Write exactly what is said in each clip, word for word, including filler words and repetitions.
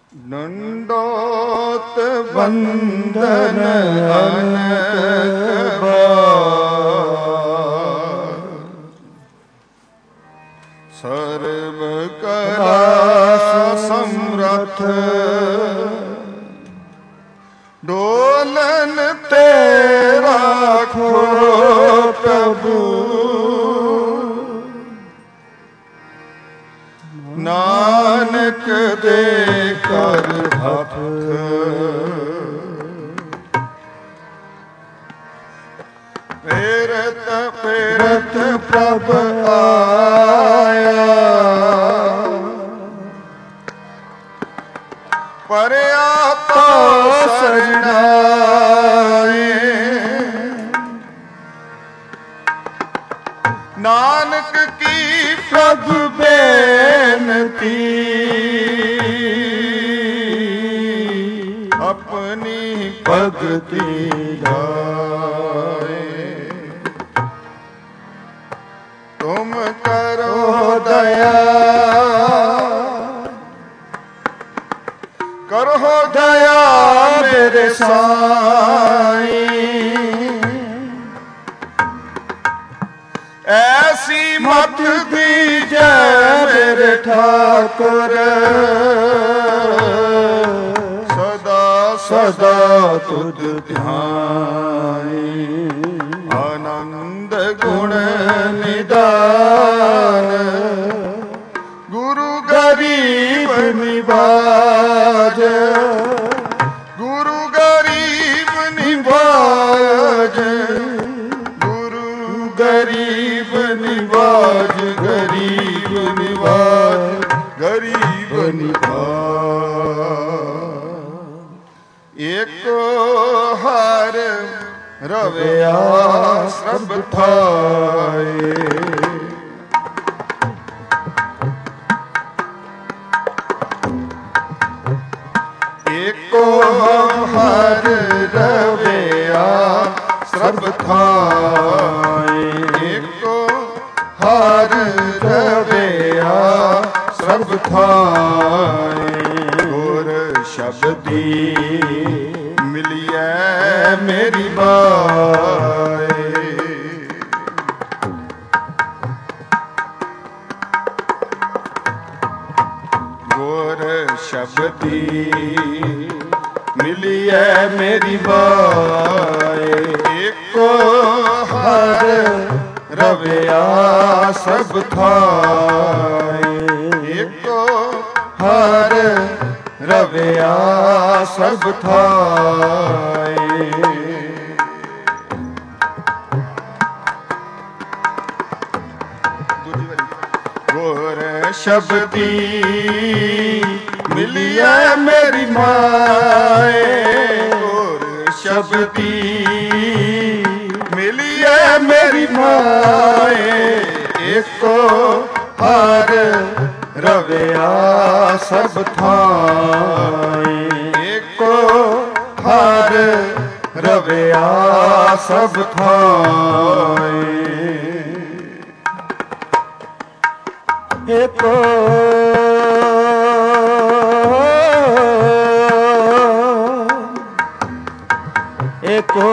दंडोत वंदन अनक बार, सर्व कला समर्थ डोलन तेरा खो प्रभु, नानक दे कर भक्त। फेरत फेरत प्रभ आया, परया तो सरनाए, नानक की प्रभु बेनती, अपनी भगति गाए। तुम करो दया, करो दया मेरे साईं, ऐसी मत दीजे मेरे ठाकुर, सदा सदा तुझ ध्यान। आनंद गुण निदान, गुरु गरीब निवाज, गुरु गरीब निवाज, गुरु गरीब निवाज, गरीब निवाज, गरीब निवाज। एक हार रवैया सब थाए, एको हर रवैया सब थाए, एको हर रवैया सब थाए। गुर शब्दी मिलिए मेरी बाए, गुर शब्दी मिलिए मेरी बाए। एको हर रवैया सब थाए, एको हर रवैया सब थाए। गुर शब्दी मिलिए मेरी माए, गुर शब्दी मिलिए मेरी माए। एको हर रवैया सब थाए, एको हर रवैया सब थाए। एको एको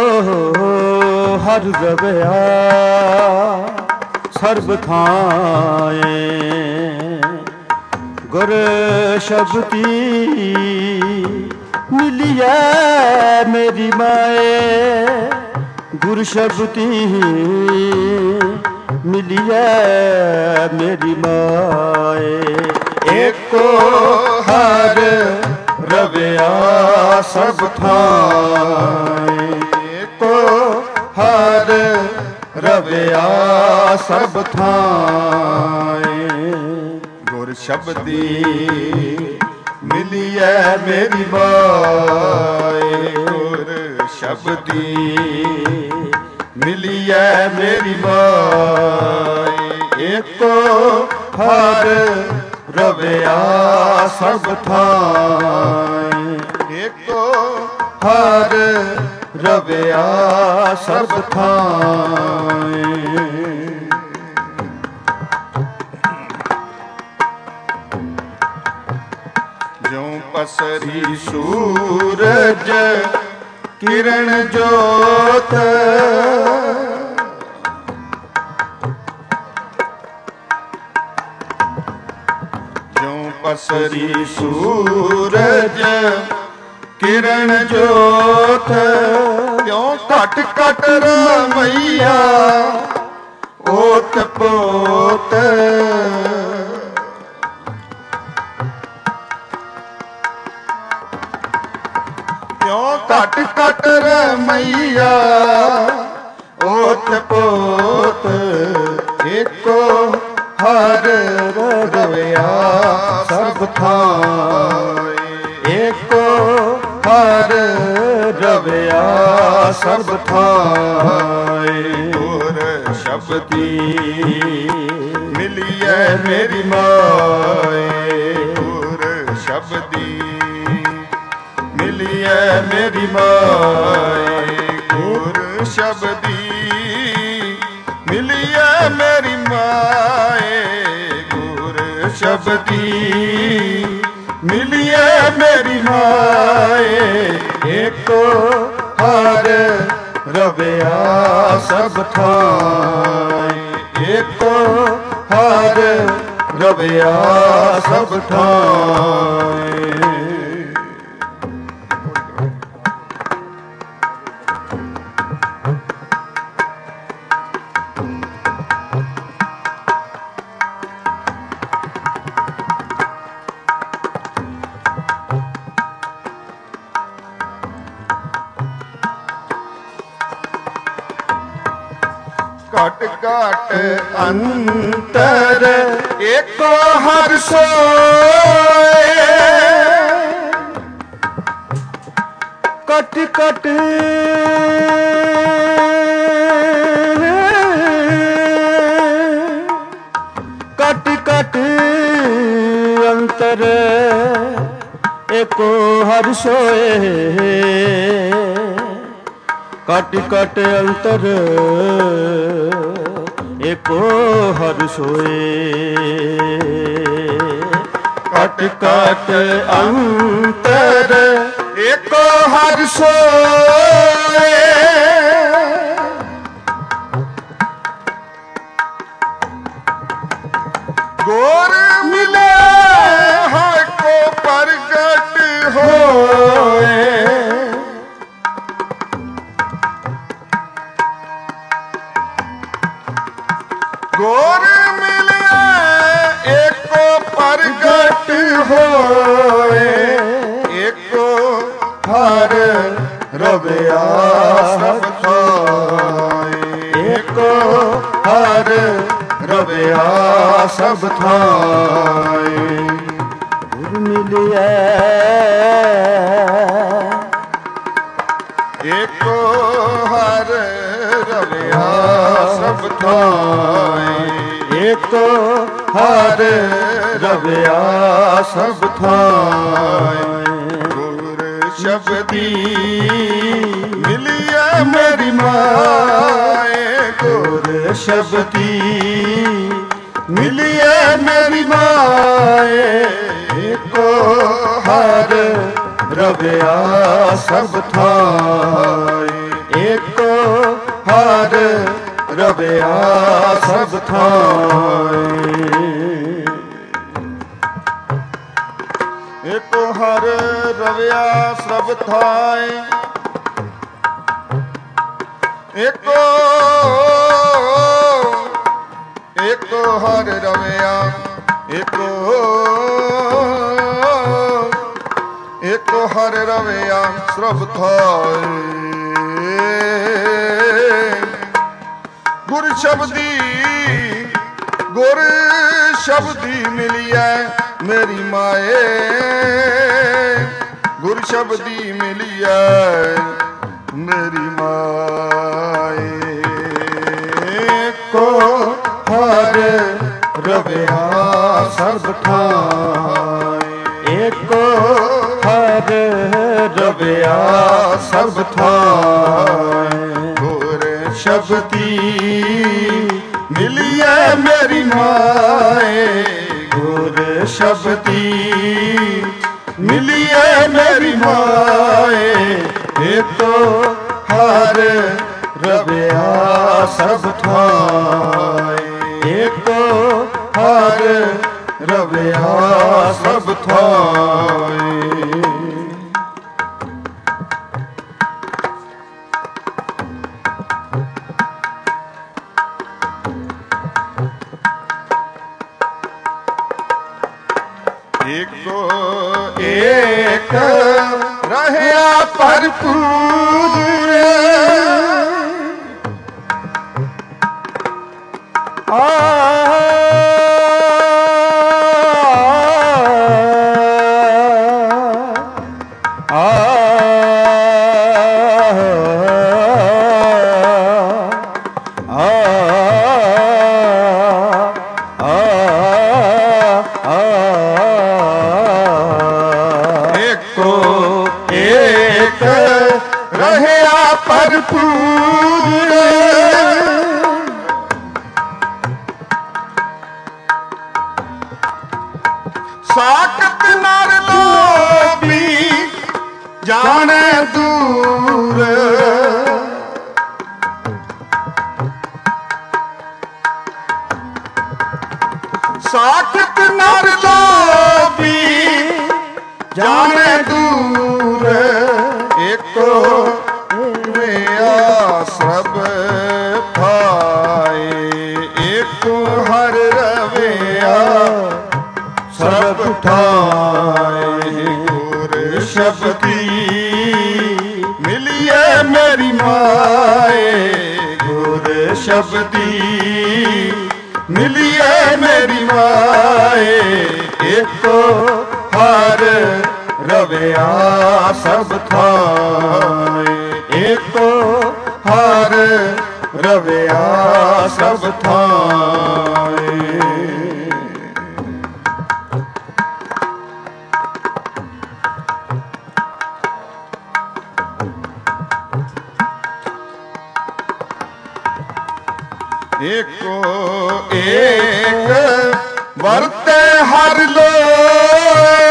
हर रवैया सर्ब थाए। गुर शब्दी मिलिए मेरी माए, गुर शब्दी मिलिए मेरी माए। एको हर रवैया सब थाए, एको हर रवैया सब थाए। गुर शब्दी मिलिए मेरी माए, गुर शब्दी मिलिए मेरी माए। एको हर रवैया सब थाए, एको हर रवैया सब थाए। ज्यों ਪਸਰੀ ਸੂਰਜ ਕਿਰਨ ਜੋਤ, ਜਿਉ ਪਸਰੀ ਸੂਰਜ ਕਿਰਨ ਜੋਤ, ਤਿਉ ਘਟ ਘਟ ਰਮਈਆ ਓਤ ਪੋਤ। ਤਿਉ ਘਟ ਘਟ ਰਮਈਆ ਓਤ ਪੋਤ, ਏਕੋ ਹਰ ਰਵਿਆ ਸਭ ਥਾਈ, ਏਕੋ ਹਰ ਰਵਿਆ ਸਭ ਥਾਈ। ਗੁਰ ਸ਼ਬਦੀ ਮਿਲੀਐ ਮੇਰੀ ਮਾਏ, ਗੁਰ ਸ਼ਬਦੀ ਮਿਲੀਐ ਮੇਰੀ ਮਾਏ, ਗੁਰ ਸ਼ਬਦੀ ਮਿਲੀਐ ਮੇਰੀ ਮਾਏ, ਗੁਰ ਸ਼ਬਦੀ ਮਿਲੀਐ ਮੇਰੀ ਮਾਏ। ਏਕੋ ਹਰ ਰਵਿਆ ਸਭ ਥਾਈ, ਏਕੋ ਹਰ ਰਵਿਆ ਸਭ ਥਾਈ। ਘਟ ਘਟ ਅੰਤਰ ਏਕੋ ਹਰਿ ਸੋਏ, ਘਟ ਘਟ ਘਟ ਘਟ ਅੰਤਰ ਏਕੋ ਹਰਿ ਸੋਏ, ਘਟ ਘਟ ਅੰਤਰ ਏਕੋ ਹਰਿ ਸੋਏ, ਘਟ ਘਟ ਅੰਤਰ ਏਕੋ ਹਰਿ ਸੋਏ। ਗੁਰ ਮਿਲੇ ਹੈ ਕੋ ਪ੍ਰਗਟ ਹੋਏ, ਗੁਰ ਮਿਲਿਆ ਏਕੋ ਪ੍ਰਗਟ ਹੋਏ, ਏਕੋ ਹਰ ਰਵਿਆ ਸਭ ਥਾਈ, ਏਕੋ ਹਰ ਰਵਿਆ ਸਭ ਥਾਈ। ਗੁਰ ਮਿਲਿਆ ਏਕੋ ਹਰ ਰਵਿਆ ਸਭ ਥਾਈ, ਏਕੋ ਹਰ ਰਵਿਆ ਸਭ ਥਾਈ। ਗੁਰ ਸ਼ਬਦੀ ਮਿਲਿਆ ਮੇਰੀ ਮਾਏ, ਗੁਰ ਸ਼ਬਦੀ ਮਿਲਿਆ ਮੇਰੀ ਮਾਏ, ਏਕੋ ਹਰ ਰਵਿਆ ਸਭ ਥਾਈ, ਏਕੋ ਹਰ ਰਵਿਆ ਸਭ ਥਾਈ। ਏਕੋ ਹਰ ਰਵਿਆ ਸਭ ਥਾਈ, ਏਕੋ ਏਕੋ ਹਰ ਰਵਿਆ, ਏਕੋ ਏਕੋ ਹਰ ਰਵਿਆ ਸਭ ਥਾਈ। ਗੁਰ ਸ਼ਬਦੀ ਗੁਰ ਸ਼ਬਦੀ ਮਿਲਿਐ ਮੇਰੀ ਮਾਏ, ਗੁਰ ਸ਼ਬਦੀ ਮਿਲਿਐ ਮੇਰੀ ਮਾਏ। ਏਕੋ ਹਰ ਰਵਿਆ ਸਭ ਥਾਈ, ਏਕੋ ਹਰ ਰਵਿਆ ਸਭ ਥਾਈ। ਗੁਰ ਸ਼ਬਦੀ ਮਿਲਿਐ ਮੇਰੀ ਮਾਏ, ਗੁਰ ਸ਼ਬਦੀ ਮਿਲੀਏ ਮੇਰੀ ਮਾਏ। ਏਕੋ ਹਰ ਰਵਿਆ ਸਭ ਥਾਏ। ਏਕੋ ਹਰ ਰਵਿਆ ਸਭ ਥਾਏ। ਏਕੋ ਏਕ ਰਹਿਆ ਭਰਪੂਰ। ਆ ਭਰਪੂਰ। ਸਾਕਤ ਨਰ ਲੋਭੀ ਜਾਣੇ ਦੂਰ। ਸਾਕਤ ਨਰ ਲੋਭੀ ਜਾਣੇ ਦੂਰ। ਏਕੋ ਸਭ ਥਾਏ। ਏਕੋ ਹਰ ਰਵਿਆ ਸਭ ਥਾਏ। ਗੁਰ ਸ਼ਬਦੀ ਮਿਲੀਏ ਮੇਰੀ ਮਾਏ। ਗੁਰ ਸ਼ਬਦੀ ਮਿਲੀਏ ਮੇਰੀ ਮਾਏ। ਏਕੋ ਹਰ ਰਵਿਆ ਸਭ ਥਾਏ। ਏਕੋ ਹਰ ਰਵਿਆ ਸਭ ਥਾਏ। ਏਕੋ ਏਕ ਵਰਤੇ ਹਰ ਲੋਏ।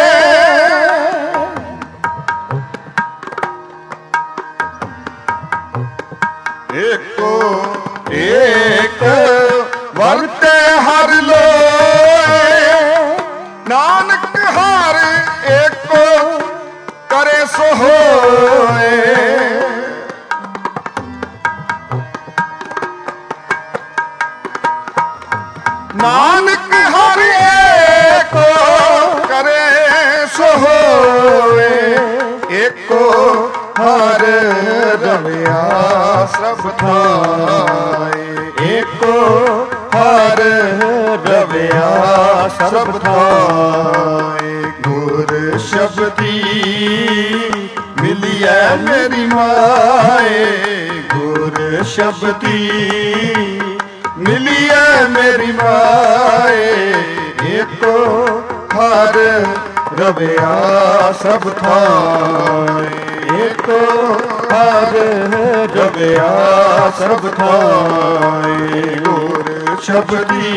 ਏਕੋ ਏਕ ਵਰਤੇ ਹਰ ਲੋਏ। ਨਾਨਕ ਹਰ ਏਕੋ ਕਰੇ ਸੋ ਹੋਏ। ਨਾਨਕ ਹਰ ਏਕੋ ਕਰੇ ਸੋ ਹੋਏ। ਏਕੋ ਹਰ ਰਵਿਆ ਸਭ ਥਾਏ। ਏਕੋ ਹਰ ਰਵਿਆ ਸਭ ਥਾਏ। ਗੁਰ ਸ਼ਬਦੀ ਮਿਲੀਏ ਮੇਰੀ ਮਾਏ। ਗੁਰ ਸ਼ਬਦੀ ਮਿਲੀਏ ਮੇਰੀ ਮਾਏ। ਏਕੋ ਹਰ ਰਵਿਆ ਸਭ ਥਾਏ। ਏਕੋ ਹਰ ਰਵਿਆ ਸਭ ਥਾਏ। ਗੁਰ ਸ਼ਬਦੀ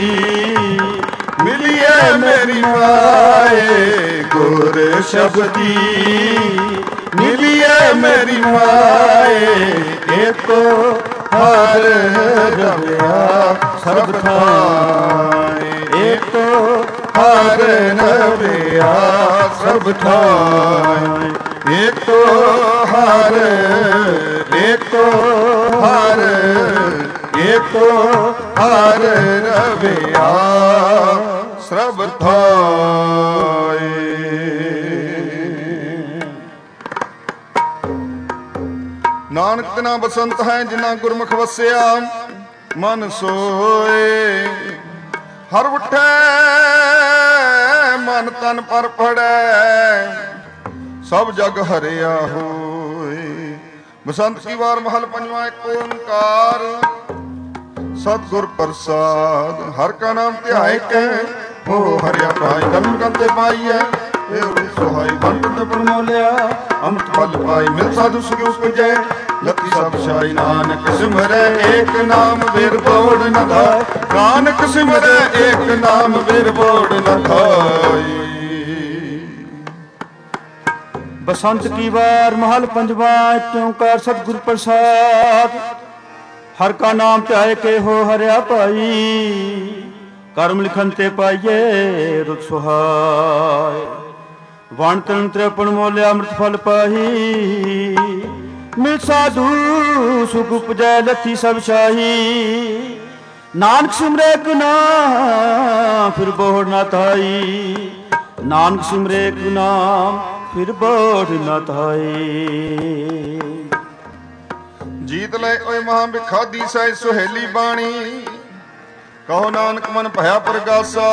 ਮਿਲੀਏ ਮੇਰੀ ਮਾਏ। ਗੁਰ ਸ਼ਬਦੀ ਮਿਲੀਏ ਮੇਰੀ ਮਾਏ। ਏਕੋ ਹਰ ਰਵਿਆ ਸਭ ਥਾਏ। ਏਕੋ ਹਰ ਰਵਿਆ ਸਭ ਥਾਏ। ਏਕੋ ਹਰ ਏਕੋ ਹਰ ਏਕੋ ਹਰ ਰਵਿਆ ਸਭ ਥਾਏ। ਨਾਨਕ ਬਿਨਾ ਬਸੰਤ ਹੈ ਜਿਨਾ ਗੁਰਮੁਖ ਵਸਿਆ। ਮਨ ਸੋਏ ਹਰ ਉਠੈ ਮਨ ਤਨ ਪਰ ਫੜੈ। ਸਭ ਜਗ ਹਰਿਆ ਹੋਏ। ਬਸੰਤ ਕੀ ਵਾਰ ਮਹਲ ਪੰਜਵਾਂ। ਇੱਕ ਓੰਕਾਰ ਸਤਿਗੁਰ ਪ੍ਰਸਾਦ। ਹਰ ਕਾ ਨਾਮ ਧਿਆਏ ਕੈ ਹੋ ਹਰਿਆ ਪਾਈ। ਕਲਮ ਕੰਤੇ ਪਾਈਐ ਸੁਹਾਈ ਬੰਟ ਪਰਮੋਲਿਆ। ਅੰਤ ਫਲ ਪਾਈ ਮਿਲ ਸਾਧੂ ਸੁਖ ਉਪਜੈ। ਲਤੀ ਸਭ ਛਾਈ ਨਾਨਕ ਸਿਮਰੈ ਏਕ ਨਾਮ ਬਿਰ ਬੋੜ ਨ ਧਾਇ। ਨਾਨਕ ਸਿਮਰੈ ਏਕ ਨਾਮ ਬਿਰ ਬੋੜ ਨ ਧਾਇ। बसंत की बार महल पंजवा क्योंकार सतगुरु प्रसाद। हर का नाम ध्याय के हो हरिया पाई, कर्म लिखन ते पाइये रुत सुहाय। वण तन त्रिपण मोल्या अमृत फल पाही, मिल साधु सुख उपजै लथी सब शाही। नानक सिमरे एक नाम फिर बोहड़ ना थाई, नानक सिमरे एक नाम फिर बोहड़ ना थाई। जीत ले ओए महा बिखादी सै सुहेली बाणी, कहो नानक मन भया प्रगासा।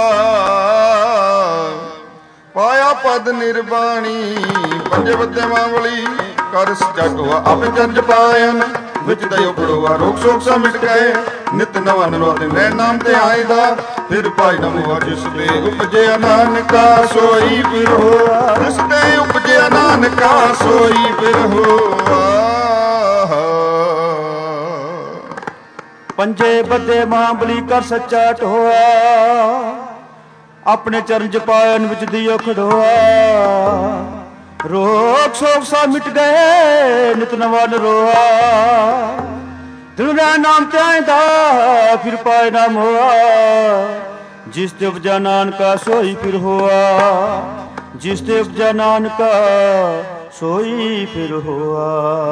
पाया पद निर्बाणी पंजे बदे मावली, कर सजाटोआ आप जंज पायन। विच दयो पड़ोआ रोग शोक सा मिट गए, नित नवा नरोते नए नाम ते आएदा। फिर पाई नमोआ जिस दे उपजे नानका सोई फिर होआ, जिस दे उपजे नानका सोई फिर होआ। पंजे बदे महाबली कर सच्चा टोआ, अपने चरण च पायन विच दियो खड़ोआ। रोग शोक सा मिट गए नित नवा नरोआ, दिल नाम ते आएदा फिर पाए नाम होआ। जिस ते उपजा नानका सोई फिर होआ, जिस ते उपजा नानका सोई फिर होआ।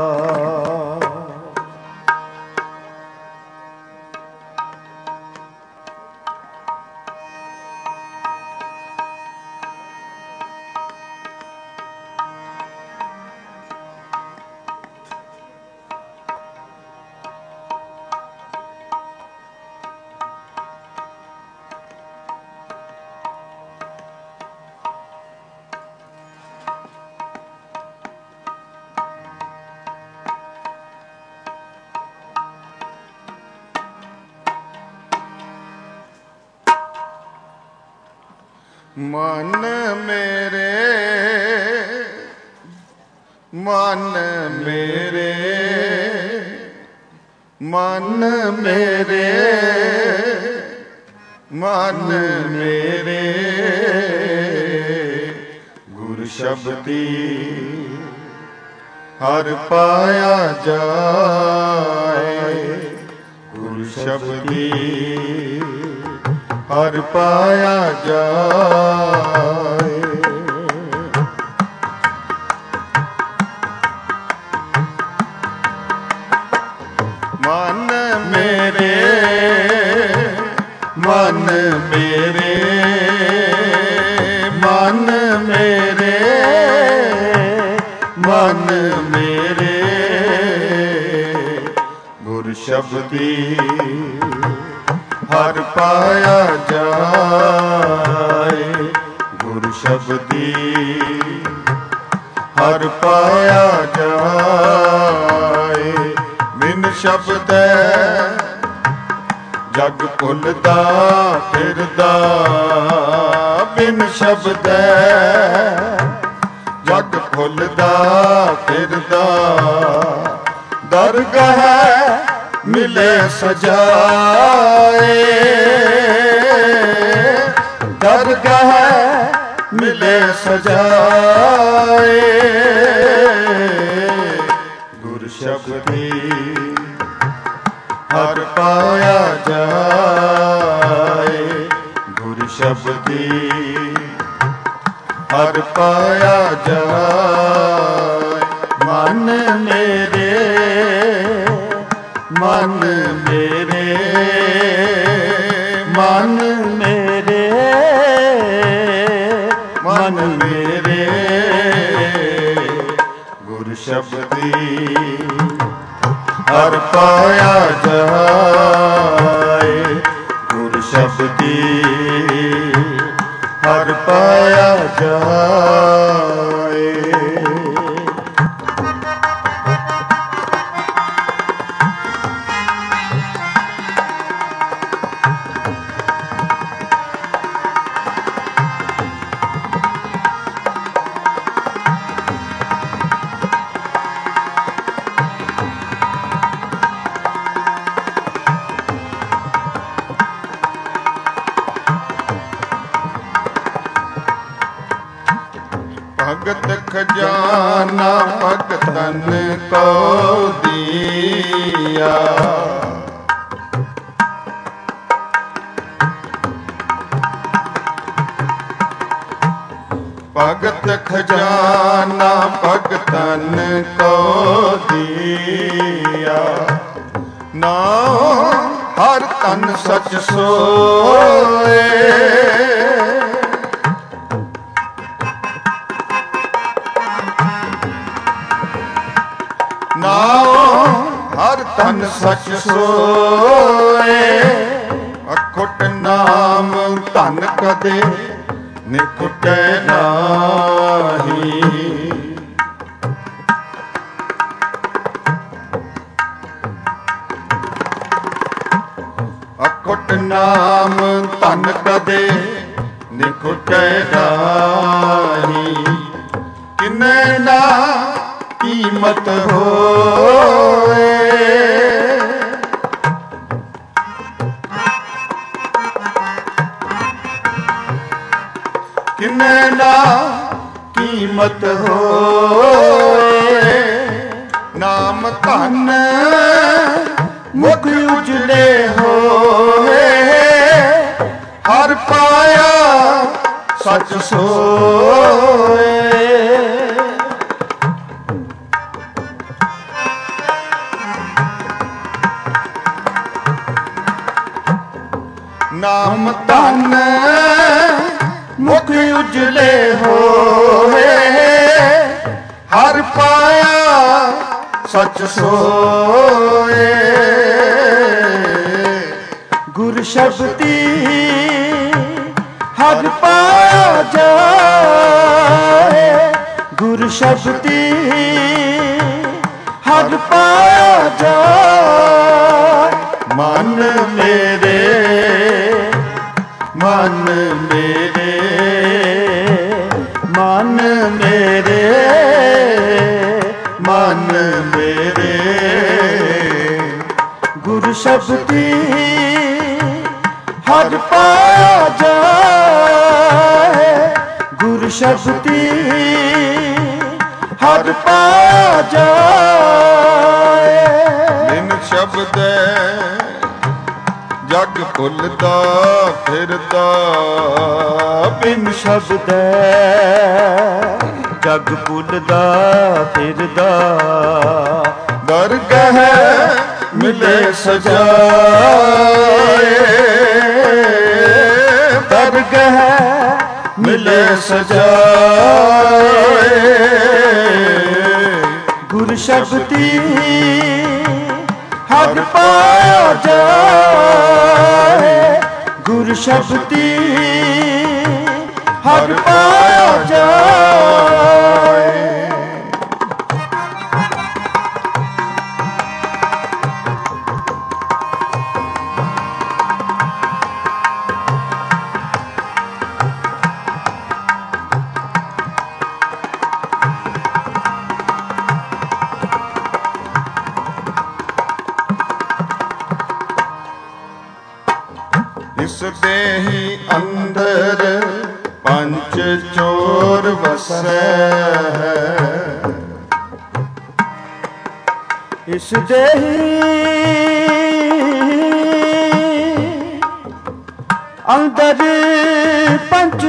मन मेरे मन मेरे मन मेरे मन मेरे, गुरु शब्दी हर पाया जाए। गुरु शब्दी हर पाया जाए। मन मेरे मन मेरे मन मेरे मन मेरे, गुरु शब्दी हर पाया जाए। गुरु शब्दी हर पाया जाए। बिन शब्द जग भुलदा फिरदा, बिन शब्द जग भुलदा फिरदा। दरगाह मिले सजाए, दरगाह मिले सजाए। गुरु शब्दी हर पाया जाए। गुरु शब्दी हर पाया जाए। मन मेरे मन मेरे मन मेरे मन मेरे, गुरु शब्दी हर पाया जाए। गुरु शब्दी हर पाया जाए। ਭਗਤ ਖਜ਼ਾਨਾ ਭਗਤਨ ਕੋ ਦੀਆ। ਭਗਤ ਖਜ਼ਾਨਾ ਭਗਤਨ ਕੋ ਦੀਆ। ਨਾਮ ਹਰ ਤਨ ਸਚ ਸੋਏ। ਨਾਮ ਹਰ ਤਨ ਸਚ ਸੋਏ। ਅਖੁੱਟ ਨਾਮ ਧਨ ਕਦੇ ਨਿਕਟੈ ਨਾਹੀ। ਅਖੁੱਟ ਨਾਮ ਧਨ ਕਦੇ ਨਿਕਟੈ ਨਾਹੀ। ਕਿਨੈ ਨਾ ਕੀਮਤ ਹੋਏ। ਕਿਨੈ ਨਾ ਕੀਮਤ ਹੋਏ। ਨਾਮ ਧਨ ਮੁਖ ਉਜਲੇ ਹੋਏ। ਹਰ ਪਾਇਆ ਸਚ ਸੋਏ। ਨਾਮ ਧਨ ਮੁਖ ਉਜਲੇ ਹੋਏ। ਹਰ ਪਾਇਆ ਸਚ ਸੋਏ। ਗੁਰ ਸ਼ਬਦੀ ਹਰ ਪਾਇਆ ਜਾਏ। ਗੁਰ ਸ਼ਬਦੀ ਹਰ ਪਾਇਆ ਜਾਏ। ਮਨ ਮੇਰੇ ਮਨ ਮੇਰੇ ਮਨ ਮੇਰੇ ਮਨ ਮੇਰੇ। ਗੁਰ ਸ਼ਬਦੀ ਹਰ ਪਾਇਆ ਜਾਏ। ਗੁਰ ਸ਼ਬਦੀ ਹਰ ਪਾਇਆ ਜਾਏ। ਬਿਨ ਸ਼ਬਦ ਜਗ ਭੁੱਲਦਾ ਫਿਰਦਾ। ਬਿਨ ਸ਼ਬਦ ਜਗ ਭੁੱਲਦਾ ਫਿਰਦਾ। ਦਰਗਹ ਮਿਲੇ ਸਜਾਏ। ਦਰਗਹ ਮਿਲੇ ਸਜਾਏ। ਗੁਰ ਸ਼ਬਦੀ ਹਰ ਪਾਇਆ ਜਾਏ। ਗੁਰ ਸ਼ਬਦੀ ਹਰ ਪਾਇਆ ਜਾਏ। ਇਸ ਦੇਹੀ ਅੰਦਰ ਪੰਜ ਚੋਰ ਵਸੈ। ਇਸ ਦੇਹੀ ਅੰਦਰ ਪੰਜ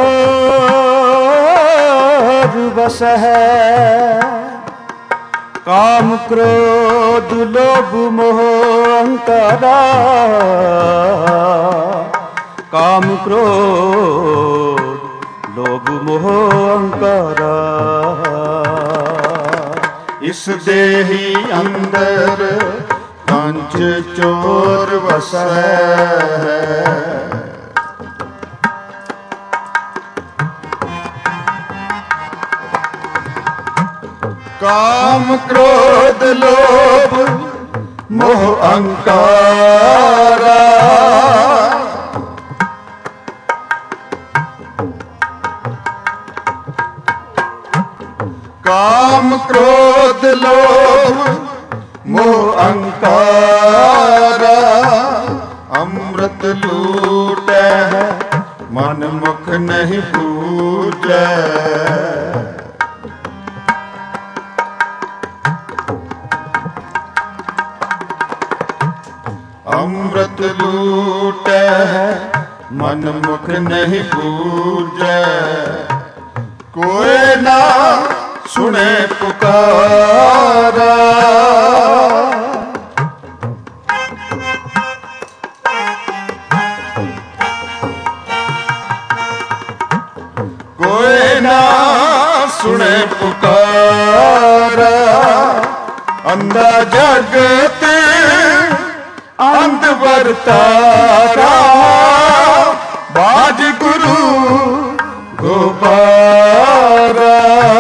ਚੋਰ ਵਸੈ। ਕਾਮ ਕ੍ਰੋਧ ਲੋਭ ਮੋਹ ਅਹੰਕਾਰਾ। ਕਾਮ ਕ੍ਰੋਧ ਲੋਭ ਮੋਹ ਅਹੰਕਾਰਾ। ਇਸ ਦੇਹੀ ਅੰਦਰ ਪੰਜ ਚੋਰ ਵਸੈ। ਕਾਮ ਕ੍ਰੋਧ ਲੋਭ ਮੋਹ ਅਹੰਕਾਰਾ। ਕਾਮ ਕ੍ਰੋਧ ਲੋਭ ਮੋਹ ਅਹੰਕਾਰਾ। ਅੰਮ੍ਰਿਤ ਲੂਟੈ ਮਨ ਮੁਖ ਨਹੀਂ ਪੂਜੈ। ਮਨ ਮੁਖ ਨਹੀਂ ਪੂਜੈ, ਕੋਇ ਨਾ ਸੁਣੇ ਪੁਕਾਰਾ। ਕੋਇ ਨਾ ਸੁਣੇ ਪੁਕਾਰਾ, ਅੰਧਾ ਜਗਤ ਅੰਧ ਵਰਤਾਰਾ, ਬਾਜ ਗੁਰੂ ਗੋਬਾਰਾ।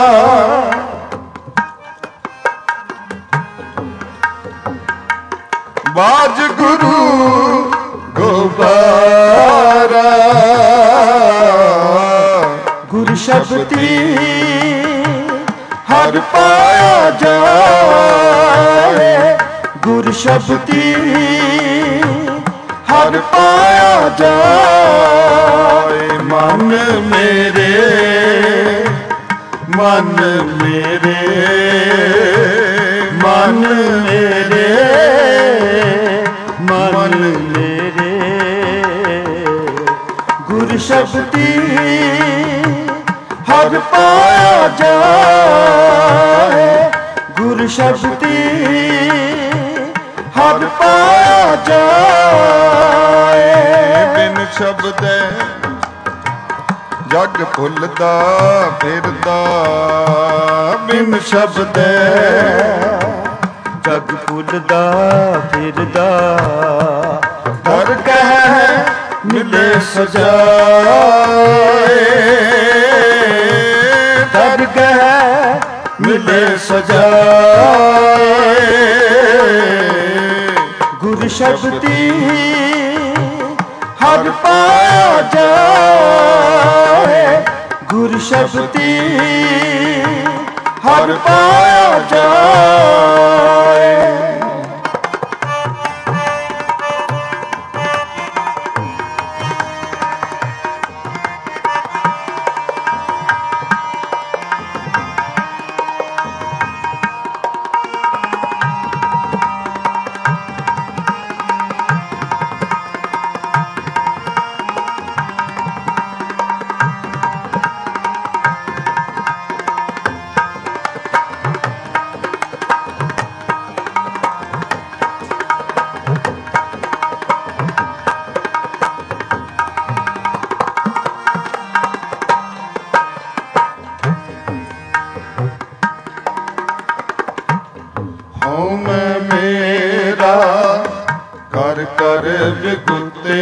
ਬਾਜ ਗੁਰੂ ਗੋਬਾਰਾ। ਗੁਰ ਸ਼ਬਦੀ ਹਰ ਪਾਇਆ ਜਾਏ, ਗੁਰ ਸ਼ਬਦੀ ਹਰ ਪਾਇਆ ਜਾਏ। ਮਨ ਮੇਰੇ, ਮਨ ਮੇਰੇ, ਮਨ ਮੇਰੇ, ਮਨ ਮੇਰੇ, ਗੁਰ ਸ਼ਬਦੀ ਹਰ ਪਾਇਆ ਜਾਏ, ਗੁਰ ਸ਼ਬਦੀ ਹਰ ਪਾਇਆ ਜਾਏ। ਬਿਨ ਸ਼ਬਦੈ ਜਗ ਭੁੱਲਦਾ ਫਿਰਦਾ, ਬਿਨ ਸ਼ਬਦੈ ਜਗ ਭੁੱਲਦਾ ਫਿਰਦਾ, ਦਰਗਹਿ ਮਿਲੇ ਸਜਾਏ, ਦਰਗਹਿ ਮਿਲੇ ਸਜਾਏ। ਗੁਰ ਸ਼ਬਦੀ ਹਰ ਪਾਇਆ ਜਾਏ, ਗੁਰ ਸ਼ਬਦੀ ਹਰ ਪਾਇਆ ਜਾਏ। ਕਰ ਕਰ ਵਿਗੁਤੇ,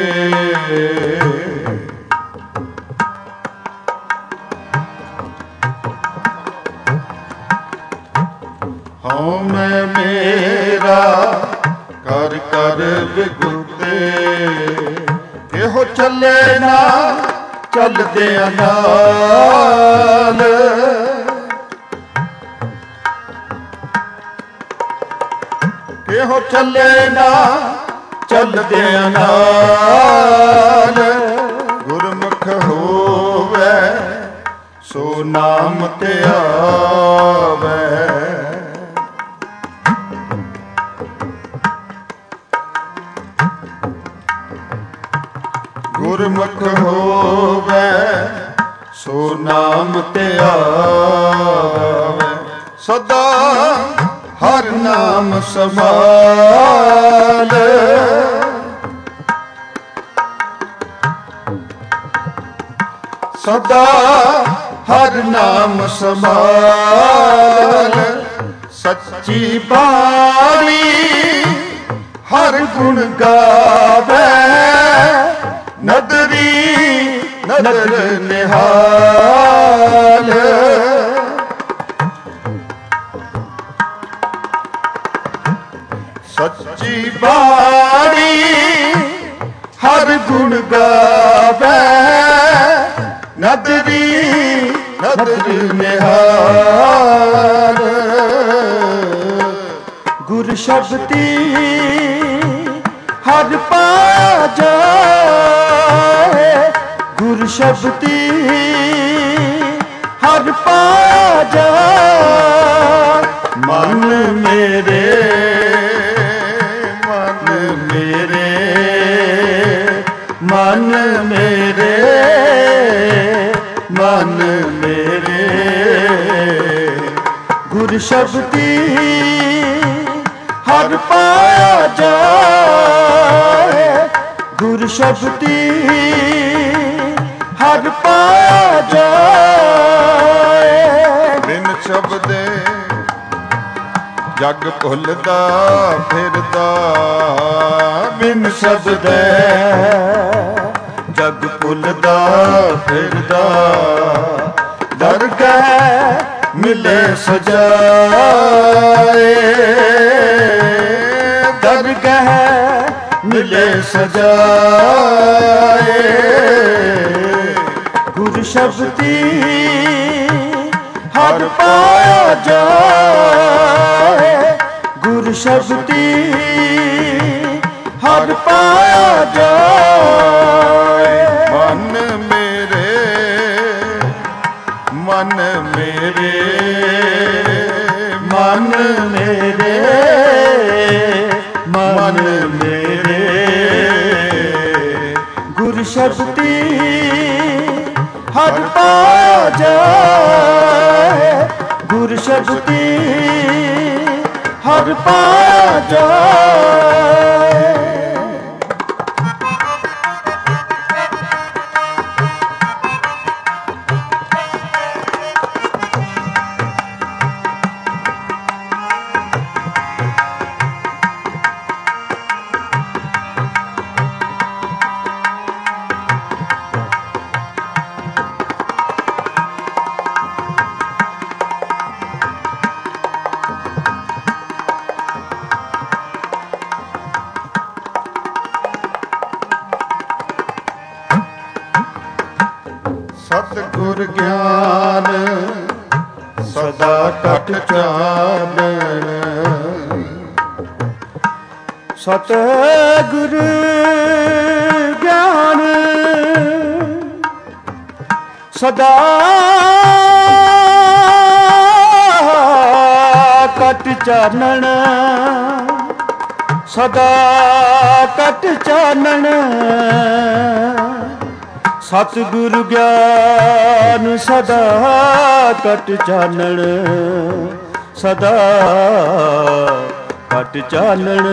ਹਉ ਮੈਂ ਮੇਰਾ ਕਰ ਕਰ ਵਿਗੁਤੇ। ਇਹੋ ਚੱਲੇ ਨਾ ਚੱਲਦਿਆਂ ਨਾਲ, ਇਹੋ ਚੱਲੇ ਨਾ ਚੱਲਦਿਆਂ ਨਾਲ। ਗੁਰਮੁਖ ਹੋਵੇ ਸੋ ਨਾਮ ਧਿਆਵੈ, ਗੁਰਮੁਖ ਹੋਵੇ ਸੋ ਨਾਮ ਧਿਆਵੈ। ਸਦਾ ਹਰ ਨਾਮ ਸਮਾਲ, ਸਦਾ ਹਰ ਨਾਮ ਸਮਾਲ। ਸੱਚੀ ਬਾਣੀ ਹਰ ਗੁਣ ਗਾਵੇ, ਨਦਰੀ ਨਦਰ ਨਿਹਾਲ। ਸੱਚੀ ਬਾਣੀ ਹਰ ਗੁਣ ਗਾਵੇ, ਨਦਰੀ ਨਦਰ ਨਿਹਾਲ। ਗੁਰ ਸ਼ਬਦੀ ਹਰ ਪਾਇਆ ਜਾਏ, ਗੁਰ ਸ਼ਬਦੀ ਹਰ ਪਾਇਆ ਜਾਏ। ਮਨ ਮੇਰੇ, ਮਨ ਮੇਰੇ, ਮਨ ਮੇਰੇ, ਮਨ ਮੇਰੇ ਗੁਰ ਸ਼ਬਦੀ ਹਰ ਪਾਇਆ ਜਾਏ, ਗੁਰ ਸ਼ਬਦੀ ਹਰ ਪਾਇਆ ਜਾਏ। ਬਿਨ ਸ਼ਬਦੇ ਜਗ ਭੁੱਲਦਾ ਫਿਰਦਾ, ਬਿਨ ਸ਼ਬਦੇ ਜਗ ਭੁੱਲਦਾ ਫਿਰਦਾ, ਦਰਗਹਿ ਮਿਲੇ ਸਜਾਏ, ਦਰਗਹਿ ਮਿਲੇ ਸਜਾਏ। ਗੁਰ ਸ਼ਬਦੀ ਹਰ ਪਾਇਆ ਜਾਏ, ਗੁਰ ਸ਼ਬਦੀ ਹਰ ਪਾਇਆ ਜਾਏ। ਮਨ ਮੇਰੇ ਮਨ ਮੇਰੇ ਮਨ ਮੇਰੇ ਮਨ ਮੇਰੇ ਗੁਰ ਸ਼ਬਦੀ ਹਰ ਪਾਇਆ ਜਾਏ, ਗੁਰ ਸ਼ਬਦੀ ਹਰ ਪਾਇਆ ਜਾਏ। ਸਤਿਗੁਰ ਗਿਆਨ ਸਦਾ ਟਟ ਚਾਨਣ, ਸਤਿਗੁਰ ਗਿਆਨ ਸਦਾ ਕਟ ਚਾਨਣ, ਸਦਾ ਕਟ ਚਾਨਣ। ਸਤਿਗੁਰ ਗਿਆਨ ਸਦਾ ਕਟ ਚਾਨਣ, ਸਦਾ ਕਟ ਚਾਨਣ।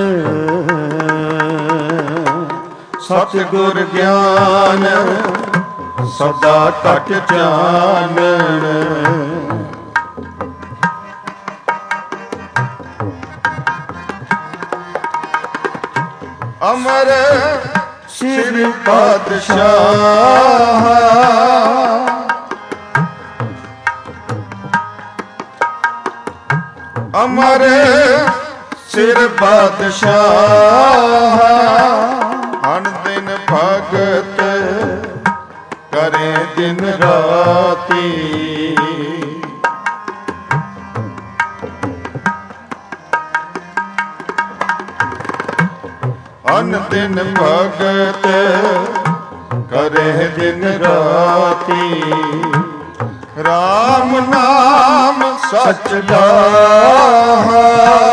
ਸਤਿਗੁਰ ਗਿਆਨ ਸਦਾ ਕਟ ਚਾਨਣ। ਅਮਰ ਸਿਰ ਪਾਤਸ਼ਾਹ, ਅਮਰ ਸਿਰ ਪਾਤਸ਼ਾਹ। ਹਣ ਦਿਨ ਭਗਤ ਕਰੇ ਦਿਨ ਰਾਤੀ, ਅਨ ਦਿਨ ਭਗਤ ਕਰੇ ਦਿਨ ਰਾਤੀ। ਰਾਮ ਨਾਮ ਸਚ ਗਾਹਾ,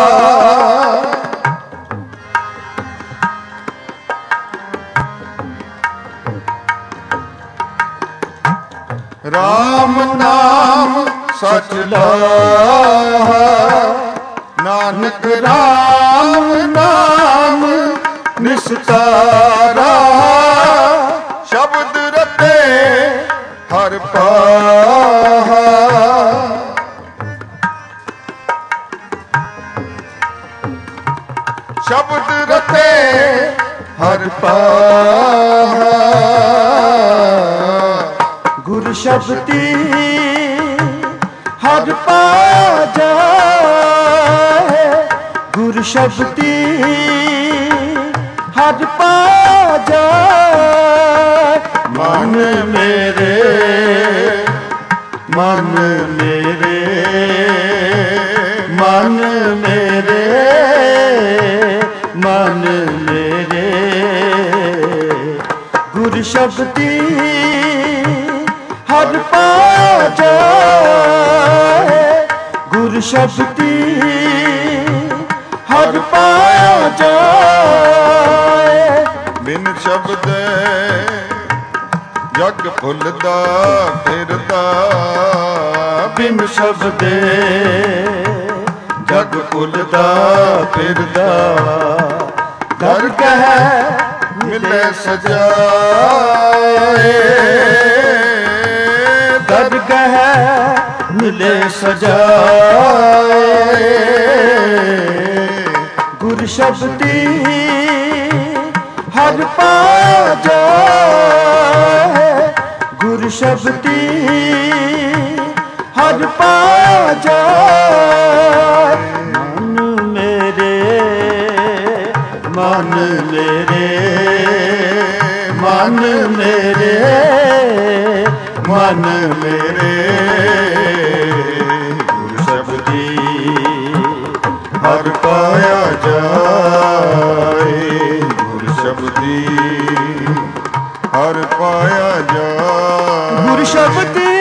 ਰਾਮ ਨਾਮ ਸਚ ਗਾਹਾ। ਨਾਨਕ ਰਾਮ ਨਾਮ ਨਿਸਤਾਰਾ, ਸ਼ਬਦ ਰਤੇ ਹਰ ਪਾਹਾ। ਸ਼ਬਦ ਰਤੇ ਹਰ ਪਾਹਾ। ਗੁਰ ਸ਼ਬਦੀ ਹਰ ਪਾਇਆ ਜਾਏ, ਗੁਰ ਸ਼ਬਦੀ ਹਰ ਪਾਇਆ ਜਾਏ। ਮਨ ਮੇਰੇ ਮਨ ਮੇਰੇ ਮਨ ਮੇਰੇ ਮਨ ਮੇਰੇ ਗੁਰ ਸ਼ਬਦੀ ਹਰ ਪਾਇਆ ਜਾਏ, ਗੁਰ ਸ਼ਬਦੀ ਹਰ ਪਾਇਆ ਜਾਏ। ਬਿਨ ਸ਼ਬਦ ਜਗ ਭੁੱਲਦਾ ਫਿਰਦਾ ਬਿਨ ਸ਼ਬਦੇ ਜਗ ਭੁੱਲਦਾ ਫਿਰਦਾ ਦਰਗਹਿ ਮਿਲੇ ਸਜਾਏ ਦਰਗਹਿ ਮਿਲੇ ਸਜਾਏ ਗੁਰ ਸ਼ਬਦੀ ਹਰ ਪਾ ਜਾਏ ਗੁਰ ਸ਼ਬਦੀ ਹਰ ਪਾ ਜਾਏ ਮਨ ਮੇਰੇ ਮਨ ਮੇਰੇ ਮਨ ਮੇਰੇ ਮਨ ਮੇਰੇ ਗੁਰ ਸ਼ਬਦੀ ਹਰ ਪਾਇਆ ਜਾਏ ਗੁਰ ਸ਼ਬਦੀ ਹਰ ਪਾਇਆ ਜਾਏ ਗੁਰ ਸ਼ਬਦੀ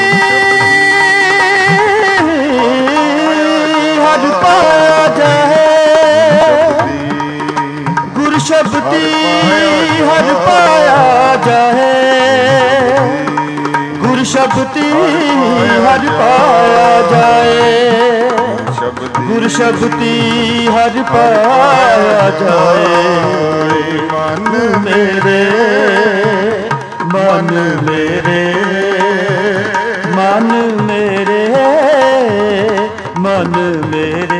ਹਰ ਪਾਇਆ ਜਾਏ ਗੁਰ ਸ਼ਬਦੀ ਹਰ ਪਾਇਆ ਜਾਏ ਗੁਰ ਸ਼ਬਦੀ ਹਰ ਪਾਇਆ ਜਾਏ ਗੁਰ ਸ਼ਬਦੀ ਹਰ ਪਾਇਆ ਜਾਏ ਮਨ ਮੇਰੇ ਮਨ ਮੇਰੇ ਮਨ ਮੇਰੇ ਮਨ ਮੇਰੇ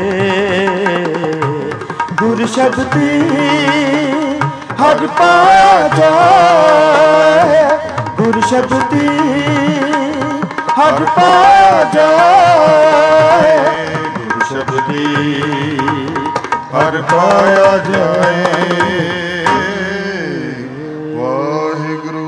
ਗੁਰ ਸ਼ਬਦੀ ਹਰ ਪਾਇਆ ਜਾਏ ਗੁਰ ਸ਼ਬਦੀ ਹਰ ਪਾਇਆ ਜਾਏ ਗੁਰ ਸ਼ਬਦੀ ਹਰ ਪਾਇਆ ਜਾਏ ਵਾਹਿਗੁਰੂ।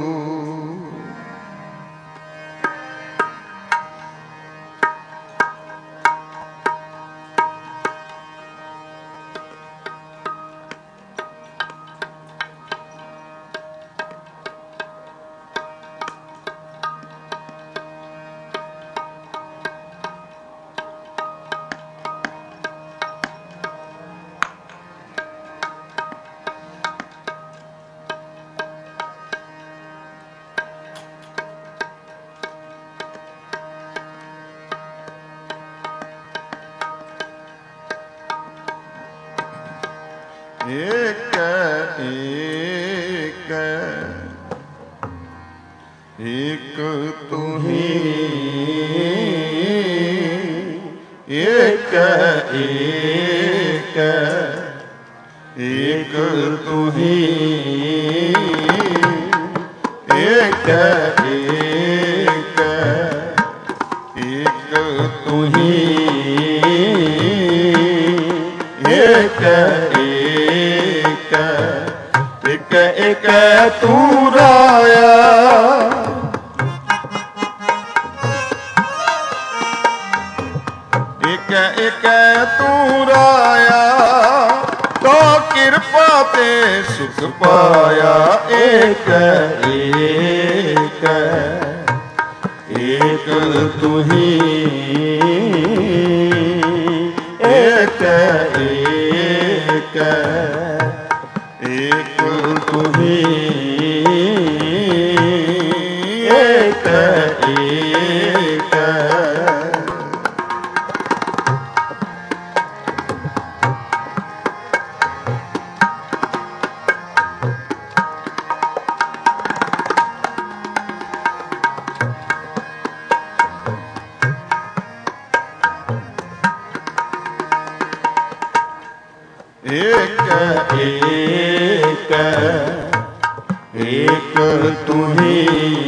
ਏਕ ਏਕ ਏਕ ਤੁਹੀ ਏਕ ਏਕ ਏਕ ਤੁਹੀ ਏਕ ਏਕ ਏਕ ਤੁਹੀ ਏਕ ਇੱਕ ਇੱਕ ਤੂੰ ਰਾਇਆ ਇੱਕ ਇੱਕ ਤੂੰ ਰਾਇਆ ਤੋ ਕਿਰਪਾ ਤੇ ਸੁਖ ਪਾਇਆ ਏਕ ਏਕ ਏਕ ਤੁਹੀ ਏਕ ਏਕ ਏਕ ਤੁਹੀ ਏਕ ਏਕ ਏਕ ਏਕ ਏਕ ਤੁਹੀ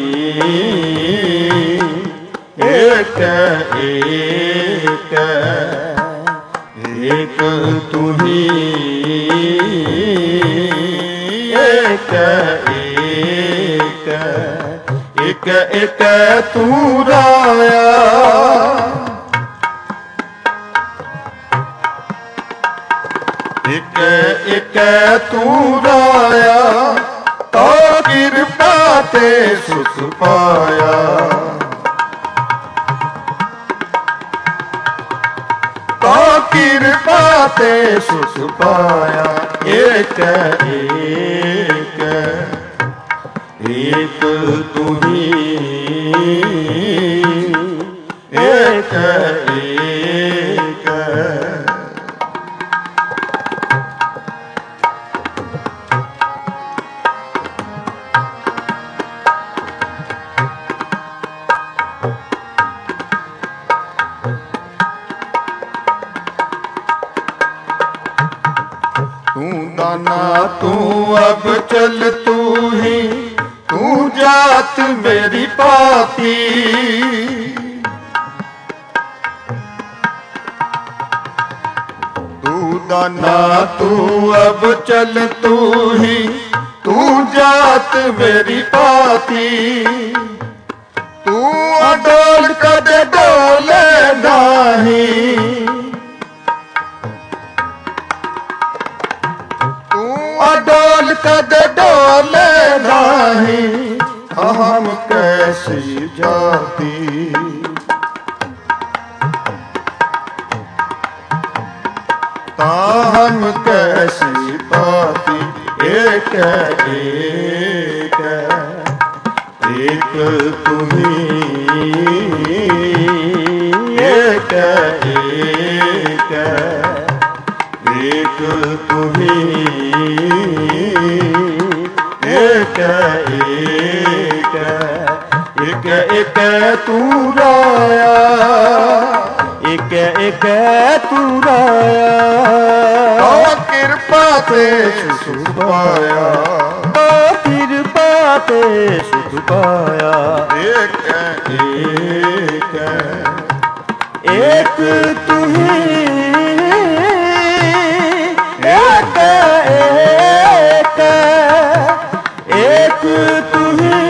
ਏਕ ਏਕ ਏਕ ਤੁਹੀ ਏਕ ਏਕ ਇੱਕ ਇੱਕ ਤੂੰ ਰਾਇਆ ਇੱਕ ਇੱਕ ਤੂੰ ਰਾਇਆ ਤੋ ਕਿਰਪਾ ਤੇ ਸੁਖ ਪਾਇਆ ਤੋ ਕਿਰਪਾ ਤੇ ਸੁਖ ਪਾਇਆ ਏਕ ਏਕ ਏਕ एक तू ही एक एक तू दाना तू अब चल तू ही, तू जात मेरी पाती। तू दाना तू अब चल तू ही, तू जात मेरी पाती। तू अडोल कदे डोले नाही, अडोल कद डोले नाही, हम कैसी जाती। हम कैसी पाती। एक एक एक तुम्ही, एक एक एक तुम्ही, एक एक एक एक तू राया, एक एक तू राया। तो कृपा ते सुख पाया, तो कृपा ते सुख पाया। एक एक एक तुम्ही, एक एक एक तुम्ही,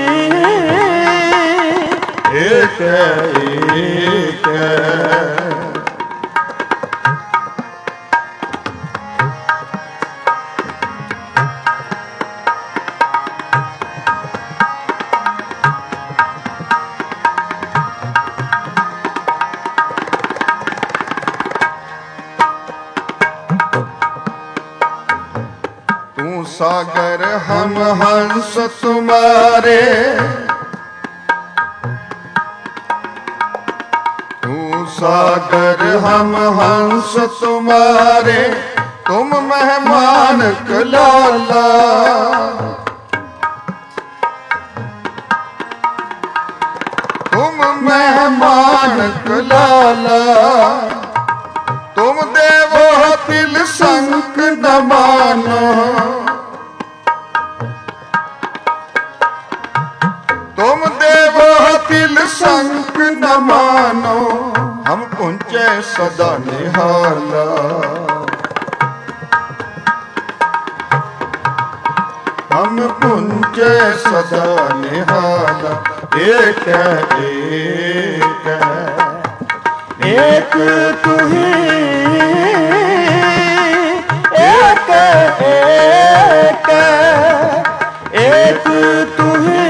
एक एक सागर हम हंस तुम्हारे, तू सागर हम हंस तुम्हारे, तुम मेहमान कलाला। तुम मेहमान कलाला, तुम देवो तिल संक न मानो। तुम देवो तिल संक न मानो, हम पुंचे सदा निहाला। हम पुंचे सदा निहाला। एक एक एक तुम्ही, एक एक एक तुम्ही,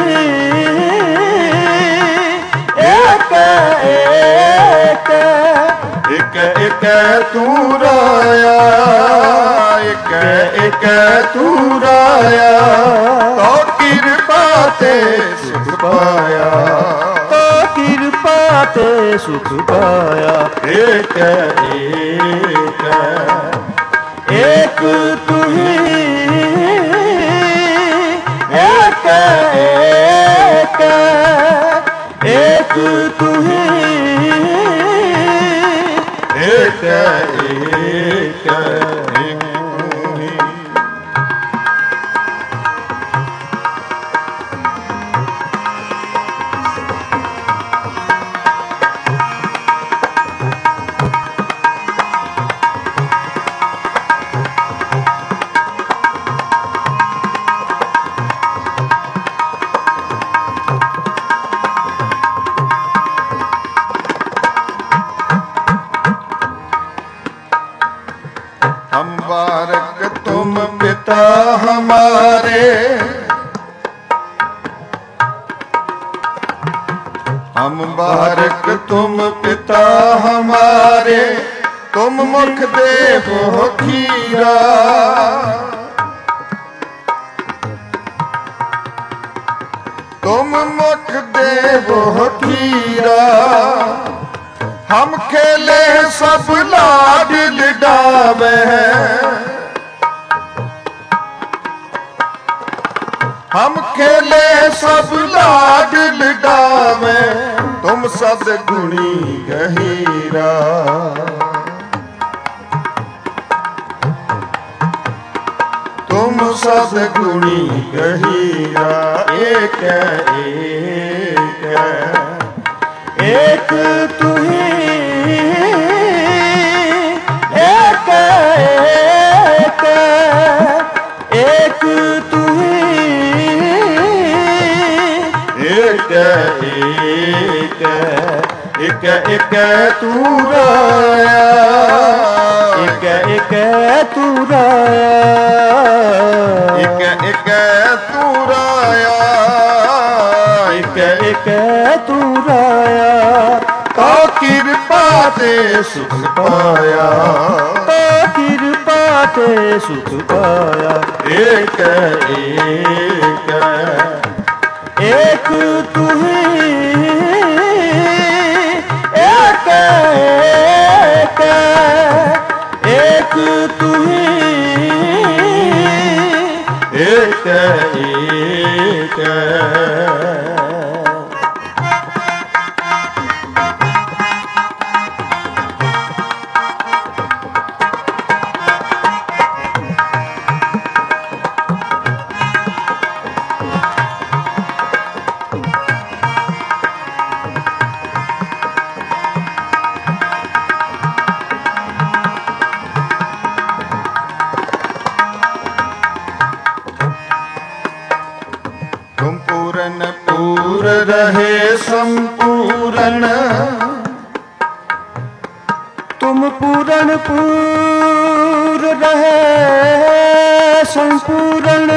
एक एक एक एक तू राया, एक एक तू राया। तो कृपा ते सुख पाया, तो कृपा ते सुख पाया। एक एक एक तुम्ही, एक एक एक तुम्ही, एक एक एक तुम्ही। हम बारक तुम पिता हमारे, हम बारक तुम पिता हमारे, तुम मुख देवो खीरा। तुम मुख देवो खीरा, हम खेले सब लाड लिडावे, हम खेले सब लाड लिडावे, तुम सदगुणी गहीरा। तुम सदगुणी गहीरा, एक एक एक तू ही, एक एक एक तू ही, एक एक एक एक तू राया, एक एक तू राया, एक एक तू राया, एक एक तू राया। तो कृपा ते सुख पाया, तो कृपा ते सुख पाया। एक एक एक तू ही, एक एक एक तू ही, एक एक। तुम पूरन पूर रहे संपूर्ण, तुम पूरन पूर रहे संपूर्ण,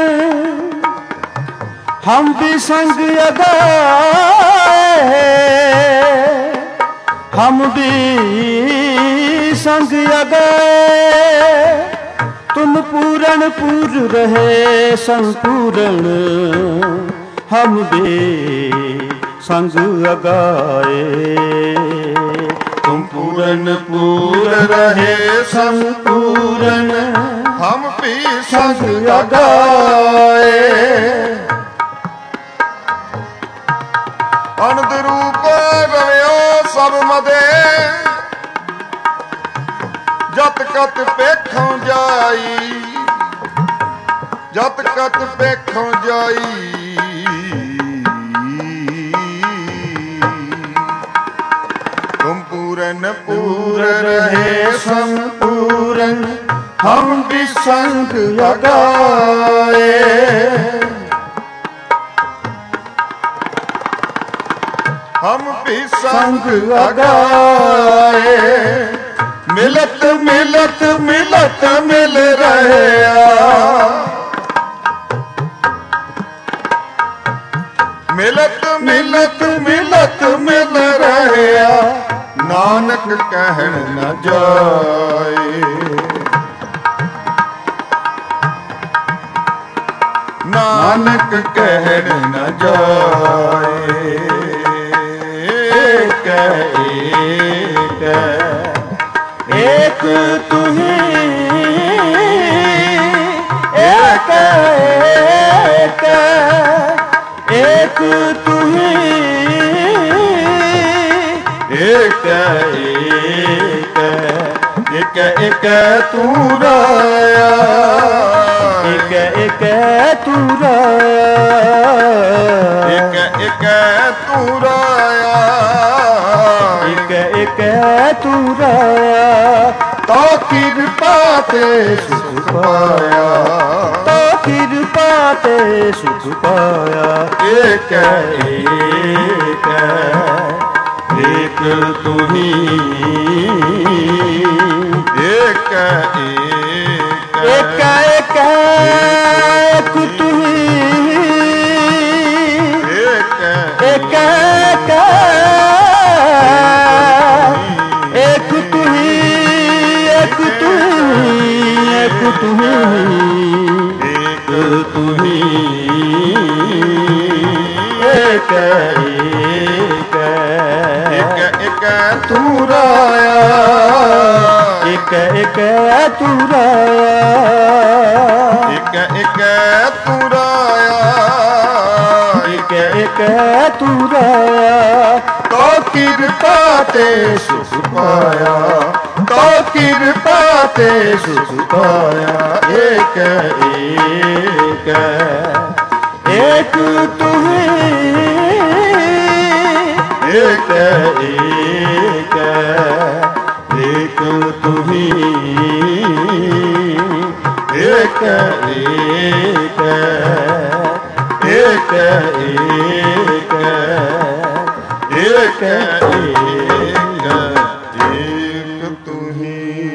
हम भी संग अगाए, हम भी संग अगाए। तुम पूरन पूर रहे संपूर्ण, हम भी संग अगाए। तुम पूरन पूर रहे संपूर्ण, हम भी संग अगाए। अनंद रूप रव्यो सब मदे, जत कत पेखों जाई, जत कत पेखों जाई। तुम पूरन पूर रहे संपूर्ण, हम भी संग अगाए। हम भी संग अगाए। मिलत मिलत मिलत मिल रहे, मिलत मिलत मिलत मिल रहे, नानक कहन न जाए। नानक कहन न जाए। एक एक एक तू ही, एक एक एक तू ही, एक एक एक एक तू राया, एक एक तू राया, एक एक तू राया, एक एक तू राया। तो कृपा ते सुख पाया, तो कृपा ते सुख पाया। एक एक एक तू ही, एक एक एक एक तू ही, एक एक एक तू ही, एक तू ही, एक तू ही, एक तू ही, ਇੱਕ ਤੂੰ ਰਾਇਆ, ਇੱਕ ਇੱਕ ਤੂੰ ਰਾਇਆ, ਇੱਕ ਇੱਕ ਤੂੰ ਰਾਇਆ। ਤੋ ਕਿਰਪਾ ਤੇ ਸੁਖ ਪਾਇਆ, ਤੋ ਕਿਰਪਾ ਤੇ ਸੁਖ ਪਾਇਆ। ਏਕ ਏਕ ਏਕ ਤੂੰ ਏਕ ਏਕ ਏਕ ਤੂੰ ਏਕ ਏਕ ਏਕ ਏਕ ਏਕ ਏਕ ਏਕ ਤੂੰ ਹੀ।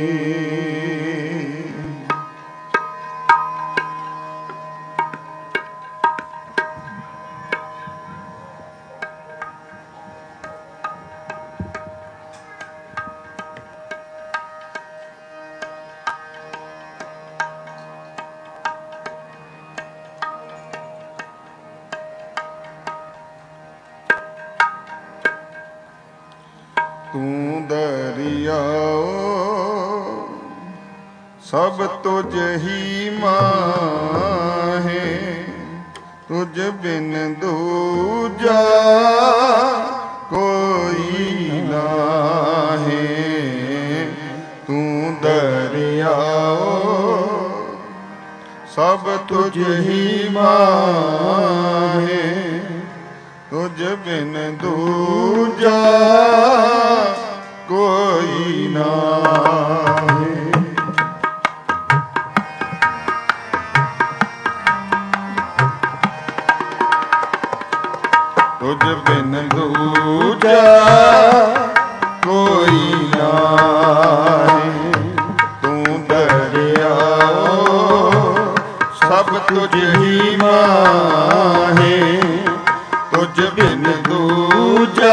ਤੂੰ ਦਰਿਆਓ ਸਭ ਤੁਝ ਹੀ ਮਾਹੇ, ਤੁਝ ਬਿਨ ਦੂਜਾ ਕੋਈ ਨਾਹੀ। ਤੂੰ ਦਰਿਆਓ ਸਭ ਤੁਝ ਹੀ ਮਾਹੇ, ਤੁਝ ਬਿਨ ਦੂਜਾ ਕੋਈ ਨਾਹੀ। ਤੁਝ ਬਿਨ ਦੂਜਾ ਕੋਈ ਨਾਹੀ। ਤੂੰ ਦਰਿਆਓ ਸਭ ਤੁਝ ਹੀ ਮਾਹੇ, ਤੁਝ ਬਿਨ ਦੂਜਾ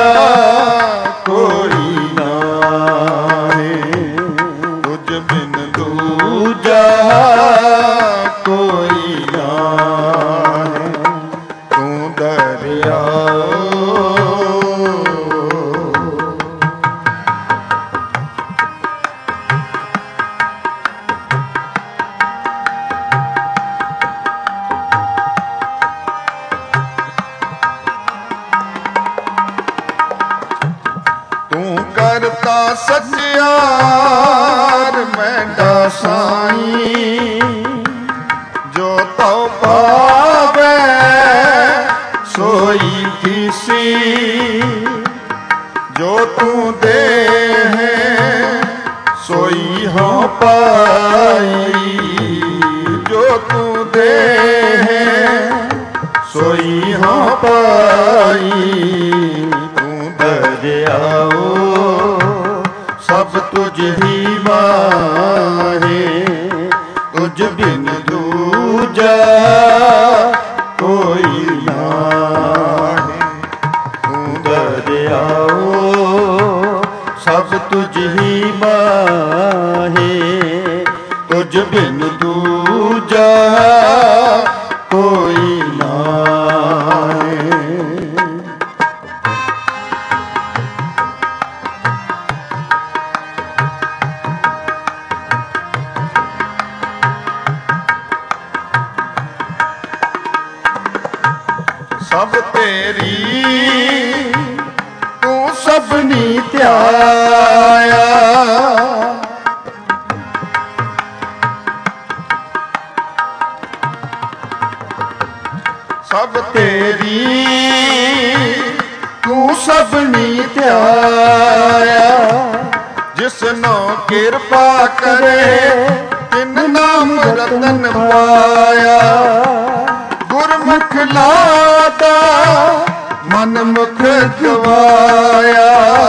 ਕੋਈ ਨਾਹੀ। ਤੁਝ ਬਿਨ ਦੂਜਾ ਕੋਈ ਨਾਹੀ। ਤੂੰ ਦਰਿਆਓ ਕਰਤਾ ਸਚਿਆਰ ਮੈਂਡਾ ਸਾਈਂ, ਜੋ ਤਉ ਪਾਵੈ ਸੋਈ ਥੀਸੀ। ਜੋ ਤੂੰ ਦੇਹ ਸੋਈ ਹਾਂ ਪਾਈ, ਜੋ ਤੂੰ ਦੇਹ ਸੋਈ ਹਾਂ ਪਾਈ। ਤੂੰ ਦਰਿਆਓ ਸਭ ਤੁਝ ਹੀ ਮਾਹੇ, ਤੁਝ ਬਿਨ ਦੂਜਾ ਕੋਈ ਨਾਹੀ। ਤੂੰ ਦਰਿਆਓ ਸਭ ਤੁਝ ਹੀ ਮਾਹੇ, ਤੁਝ ਬਿਨ ਦੂਜਾ ਕੋਈ ਨਾਹੀ। ਸਭ ਤੇਰੀ ਤੂੰ ਸਭਨੀ ਧਿਆਇਆ, ਸਭ ਤੇਰੀ ਤੂੰ ਸਭਨੀ ਧਿਆਇਆ। ਜਿਸਨੋ ਕਿਰਪਾ ਕਰੇ ਤਿਨ ਨਾਮ ਰਤਨ ਪਾਇਆ। ਗੁਰਮੁਖ ਲਾਦਾ ਮਨ ਮੁਖ ਗਵਾਇਆ।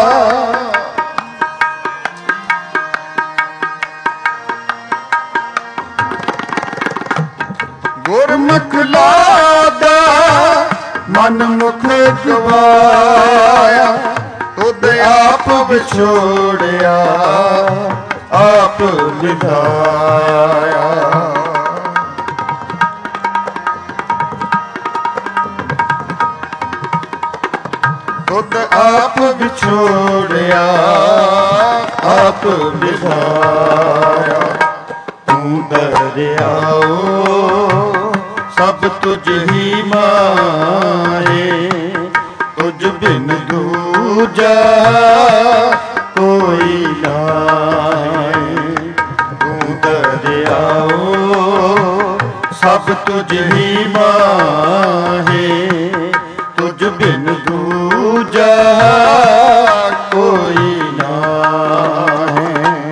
ਗੁਰਮੁਖ ਲਾਦਾ ਮਨ ਮੁਖ ਗਵਾਇਆ। ਤੁਧ ਆਪ ਵਿਛੋੜਿਆ ਆਪ ਵਿਧਾਇਆ। ਤੁਧ ਖੁਦ ਆਪ ਵਿਛੋੜਿਆ ਆਪ ਵਿਧਾਇਆ। ਤੂੰ ਦਰਿਆਓ ਸਭ ਤੁਝ ਹੀ ਮਾਏ, ਤੁਝ ਬਿਨ ਦੂਜਾ ਕੋਈ ਨਾਏ। ਤੂੰ ਦਰਿਆਓ ਸਭ ਤੁਝ ਹੀ ਮਾਹੇ, ਤੁਝ ਬਿਨ ਦੂਜਾ ਕੋਈ ਨਾਹੀ।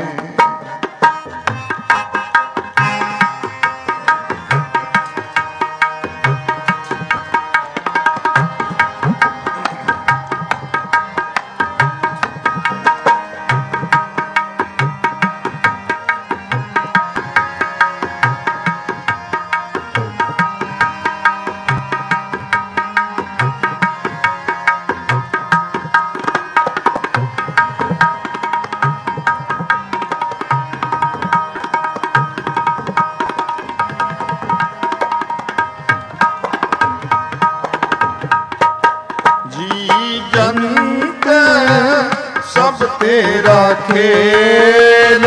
ਜੰਤ ਸਭ ਤੇਰਾ ਖੇਲ,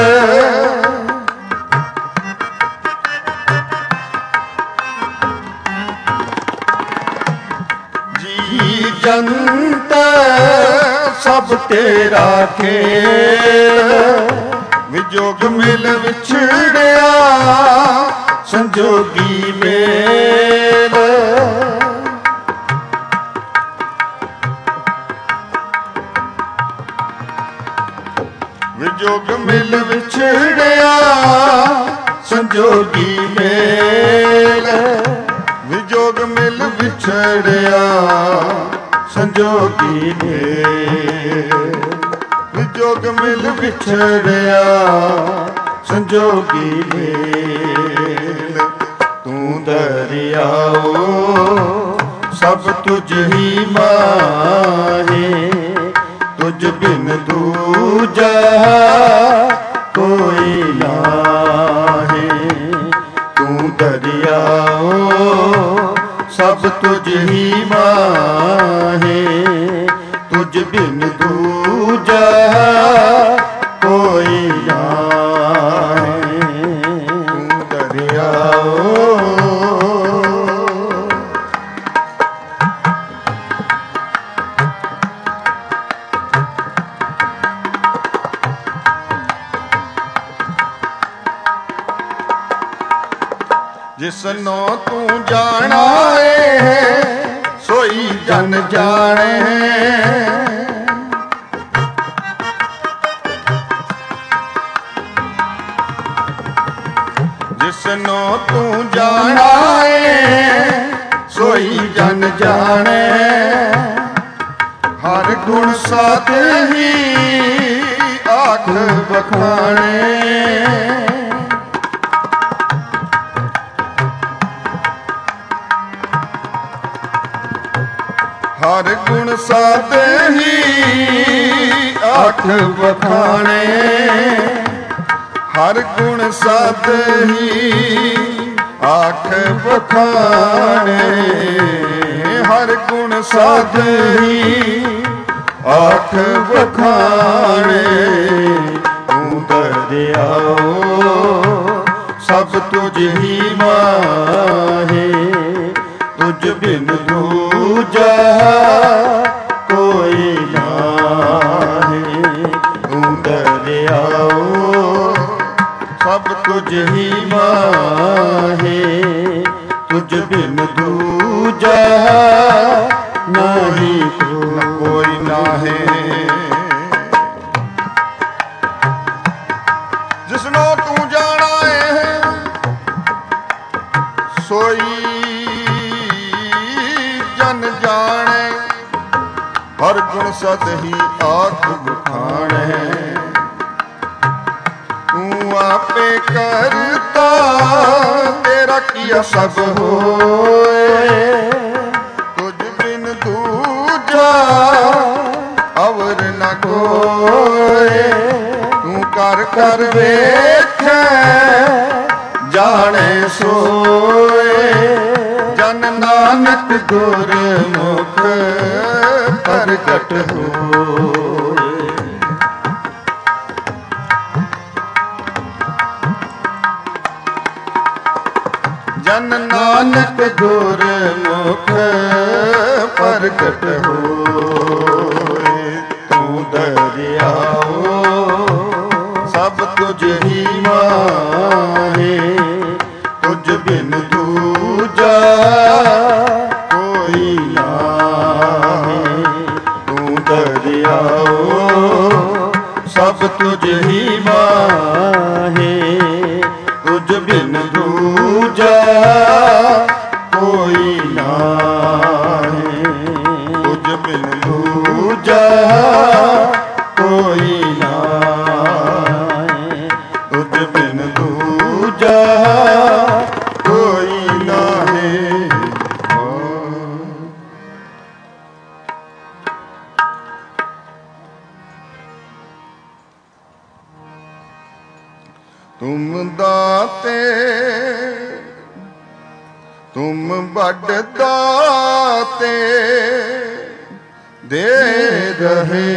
ਜੀ ਜੰਤ ਸਭ ਤੇਰਾ ਖੇਲ। ਵਿਜੋਗ ਮਿਲ ਵਿਛੜਿਆ ਸੰਜੋਗੀ ਮੇਲ। ਵਿਜੋਗ ਮਿਲ ਵਿਛੜਿਆ ਸੰਜੋਗੀ ਮੇਲ। ਵਿਜੋਗ ਮਿਲ ਵਿਛੜਿਆ ਸੰਜੋਗੀ ਮੇਲ। ਵਿਜੋਗ ਮਿਲ ਵਿਛੜਿਆ ਸੰਜੋਗੀ ਮੇਲ। ਤੂੰ ਦਰਿਆਓ ਸਭ ਤੁਝ ਹੀ ਮਾਹੇ, ਤੁਝ ਬਿਨ ਦੂਜਾ ਕੋਈ ਨਾਹੀ। ਤੂੰ ਦਰਿਆਓ ਸਭ ਤੁਝ ਹੀ ਮਾਹੇ, ਤੁਝ ਬਿਨ ਦੂਜਾ ਕੋਈ ਨਾਹੀ। ਤੂੰ ਦਰਿਆਓ ਜਿਸਨੋਂ ਤੂੰ ਜਾਣਾ ਏ ਸੋਈ ਜਨ ਜਾਣੇ। ਜਿਸਨੋਂ ਤੂੰ ਜਾਣਾ ਏ ਸੋਈ ਜਨ ਜਾਣੇ। ਹਰ ਗੁਣ ਸਾਧ ਹੀ ਆਖ ਬਖਾਣੇ। ਹਰ ਗੁਣ ਸਾਧ ਹੀ ਆਖ ਬਖਾਣੇ। ਹਰ ਗੁਣ ਸਾਧ ਹੀ ਆਖ ਬਖਾਣੇ। ਹਰ ਗੁਣ ਸਾਧ ਹੀ ਆਖ ਬਖਾਣੇ। ਤੂੰ ਦਰਿਆਓ ਸਭ ਤੁਝ ਹੀ ਮਾਹੇ, ਤੁਝ ਬਿਨ ਦੂਜਾ ਕੋਈ ਨਾਹੀ। ਤੂੰ ਦਰਿਆਓ ਸਭ ਤੁਝ ਹੀ ਮਾਹੇ, ਤੁਝ ਬਿਨ ਦੂਜਾ ਨਾਹੀ ਕੋਈ ਨਾਹੀ। ਜਿਸਨੋਂ ਤੂੰ ਜਾਣਾ ਏ ਸੋਈ ਜਨ ਜਾਣੇ। ਹਰ ਗੁਣ ਸਦ ਹੀ ਆਖ ਬਖਾਣੇ। ਤੂੰ ਆਪੇ ਕਰਤਾ ਤੇਰਾ ਕੀਆ ਸਭ ਹੋਏ। ਤੁਝ ਬਿਨ ਦੂਜਾ ਅਵਰ ਨ ਕੋਏ। ਤੂੰ ਕਰ ਕਰ ਵੇਖੈ ਜਾਣੇ ਸੋਏ। ਜਨ ਨਾਨਕ ਗੁਰਮੁਖ ਪ੍ਰਗਟ ਪ੍ਰਗਟ ਹੋਏ। ਜਨ ਨਾਨਕ ਗੁਰਮੁਖ ਪ੍ਰਗਟ ਹੋਏ। ਤੂੰ ਦਰਿਆਓ ਸਭ ਤੁਝ ਹੀ ਮਾਹੇ, ਤੁਝ ਬਿਨ ਦੂਜਾ ਕੋਈ ਨਾਹੀ। ਤੂੰ ਦਰਿਆਓ ਸਭ ਤੁਝ ਹੀ ਮਾਹੇ, ਤੁਝ ਬਿਨ ਦੂਜਾ ਕੋਈ ਨਾਹੀ। ਤੁਝ ਬਿਨ ਦੂਜਾ ਕੋਈ ਨਾਹੀ। ਤੁਝ ਬਿਨ ਦੂਜਾ ਕੋਈ ਨਾਹੀ। ਤੁਮ ਦਾਤੇ ਤੁਮ ਵੱਡ ਦਾਤੇ ਦੇ ਰਹੇ।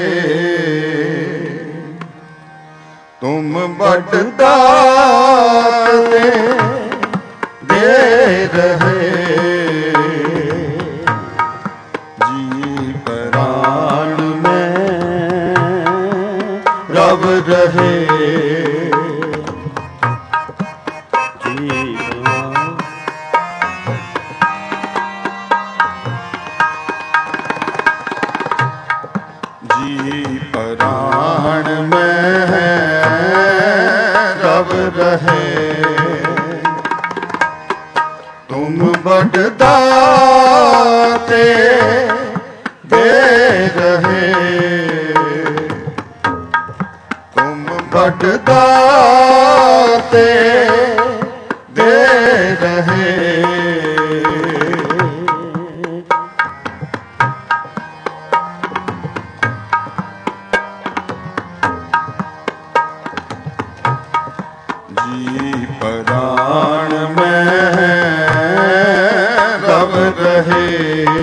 ਤੁਮ ਵੱਡ ਦਾਤੇ ਦੇ ਰਹੇ। ਜੀ ਪ੍ਰਾਣ ਮੈਂ ਰਵ ਰਹੇ। ਜੀ ਪ੍ਰਾਣ ਮੈਂ ਰਵ ਰਹੇ। ਤੁਮ ਵੱਡ ਦਾਤੇ ਦੇ ਰਹੇ। ਤੁਮ ਵੱਡ ਦਾਤੇ ਦੇ ਰਹੇ। ਜੀ ਪ੍ਰਾਣ ਮੈਂ ਰਵ ਰਹੇ।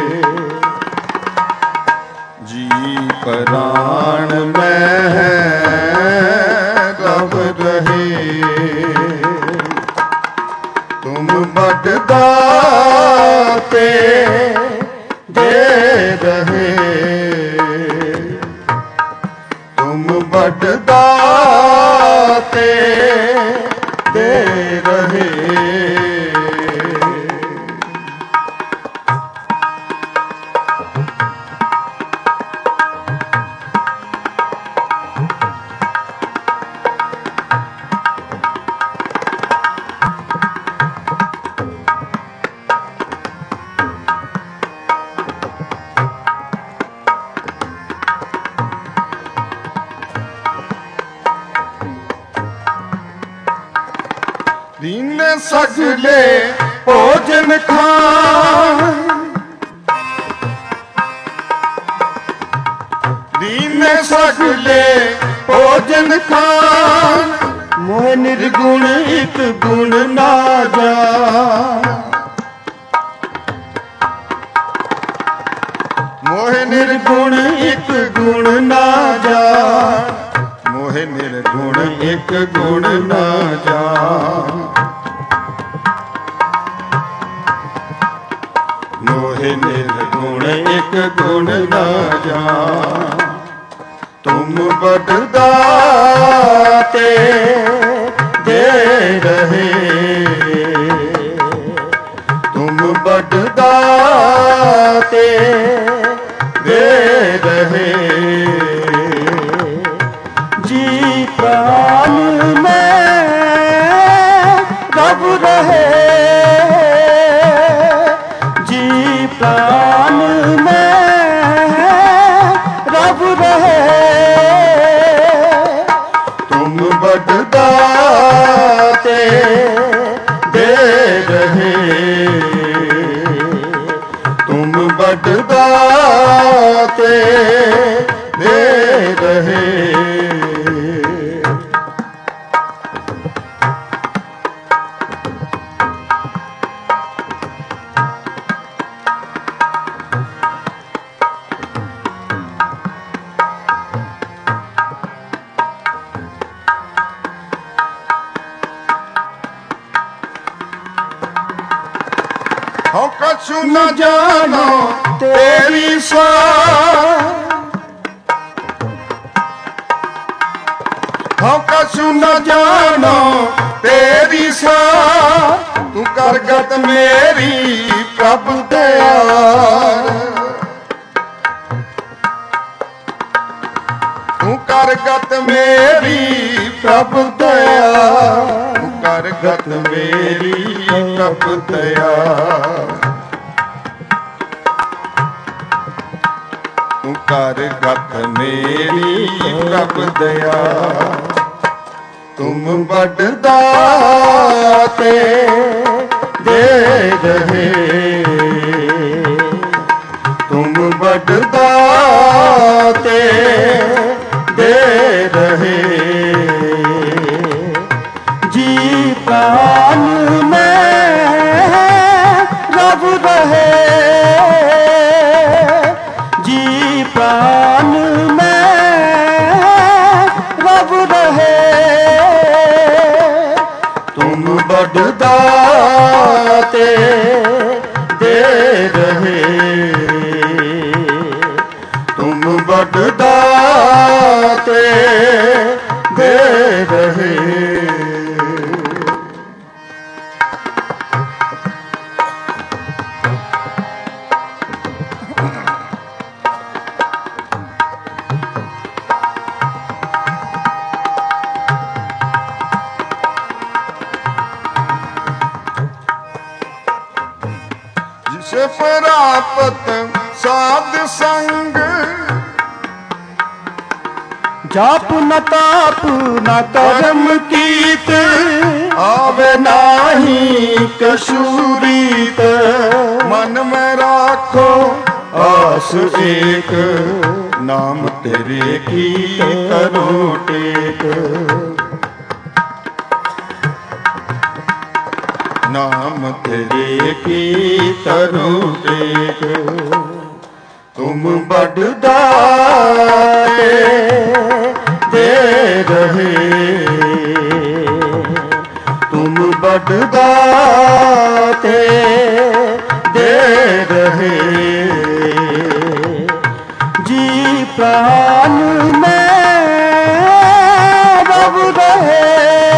ਜੀ ਪ੍ਰਾਣ ਮੈਂ ਰਵ ਰਹੇ। ਤੁਮ ਵੱਡ ਦਾਤੇ ਦੇ ਰਹੇ। ਤੁਮ ਵੱਡ ਦਾਤੇ ਦੇ ਰਹੇ। ਦੀਨ ਸਗਲੇ ਭੋਜਨ ਖਾਨ। ਦੀਨ ਸਗਲੇ ਭੋਜਨ ਖਾਨ। ਮੋਹ ਨਿਰਗੁਣ ਇੱਕ ਗੁਣ ਨਾ ਜਾਣ। ਮੋਹ ਨਿਰਗੁਣ ਇੱਕ ਗੁਣ ਨਾ ਜਾਣ। ਮੋਹ ਨਿਰਗੁਣ ਇੱਕ ਗੁਣ ਨਾ ਜਾਣ। ਮੋਹ ਨਿਰਗੁਣ ਇੱਕ ਗੁਣ ਨਾ ਜਾਣ। ਤੁਮ ਵੱਡ ਦਾਤੇ ਦੇ ਰਹੇ। ਤੁਮ ਵੱਡ ਦਾਤੇ ਦੇ ਰਹੇ। ਜੀ ਪ੍ਰਾਣ ਮੈਂ ਰਬ ਰਹੇ। ਜੀ ਪ੍ਰਾਣ ਮੈਂ ਰਬ ਰਹੇ। ਤੁਮ ਵੱਡ ਦਾਤੇ ਦੇ ਰਹੇ। ਤੁਮ ਵੱਡ ਦਾਤੇ ਦੇ ਰਹੇ। न जानो तेरी सार, हाँ कछु न जानो तेरी सार, तू करगत मेरी प्रभु दयार, तू करगत मेरी प्रभु दयार, तू करगत मेरी प्रभु दयार, तू करगत मेरी प्रभु दयार। तुम बड़ दाते दे रहे, तुम बड़ दाते दे रहे, जी प्राण में रब रहे, जी प्राण में रब रहे, तुम बड़ दाते दे रहे, तुम बड़ दाते दे रहे। जिसे प्राप्त साध संग, जाप न ताप न कर्म कीत, आवे नाही कसूरीत, मन में राखो आस एक, नाम तेरे की करो टेक, नाम तेरे की करो टेक। तुम बड़ दाते दे रहे, तुम बड़ दाते दे रहे, जी प्राण में रब रहे,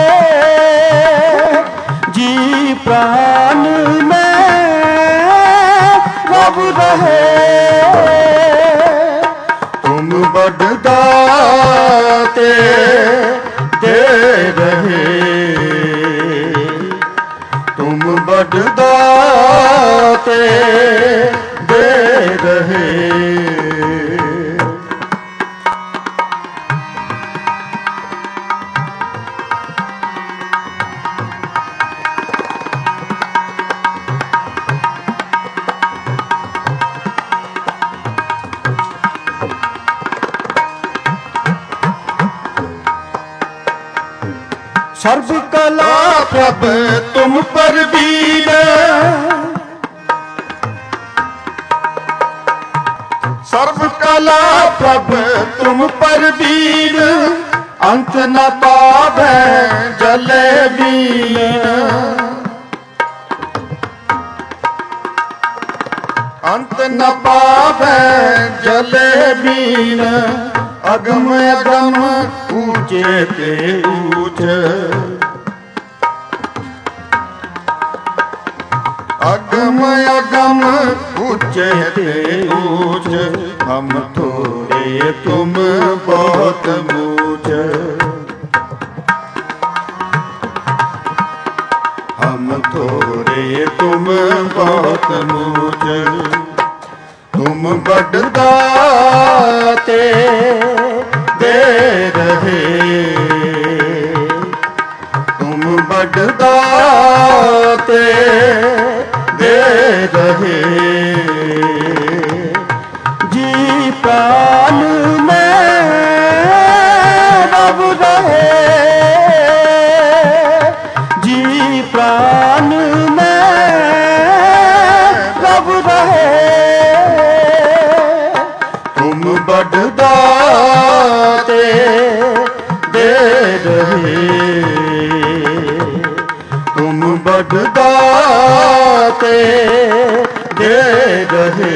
जी प्राण में रब रहे, तुम बड़ दाते दे रहे, तुम बड़ दाते दे रहे। सर्व कला प्रभ तुम पर वीर, सर्व कला प्रभ तुम पर वीर, अंत न पावे जले बीन, अंत न पावे जले बीन, अगम अगम ऊंचे ते ऊंच, अगम अगम ऊंचे ते ऊंच, हम थोड़े तुम बहुत ऊंच, हम थोड़े तुम बहुत ऊंच। तुम बड़ दाते दे रहे, तुम बड़ दाते दे रहे, जी प्राण में रब रहे, जी प्राण में रब रहे, तुम बड़ दाते दे रहे, तुम बड़ दाते ਦੇ ਰਹੇ।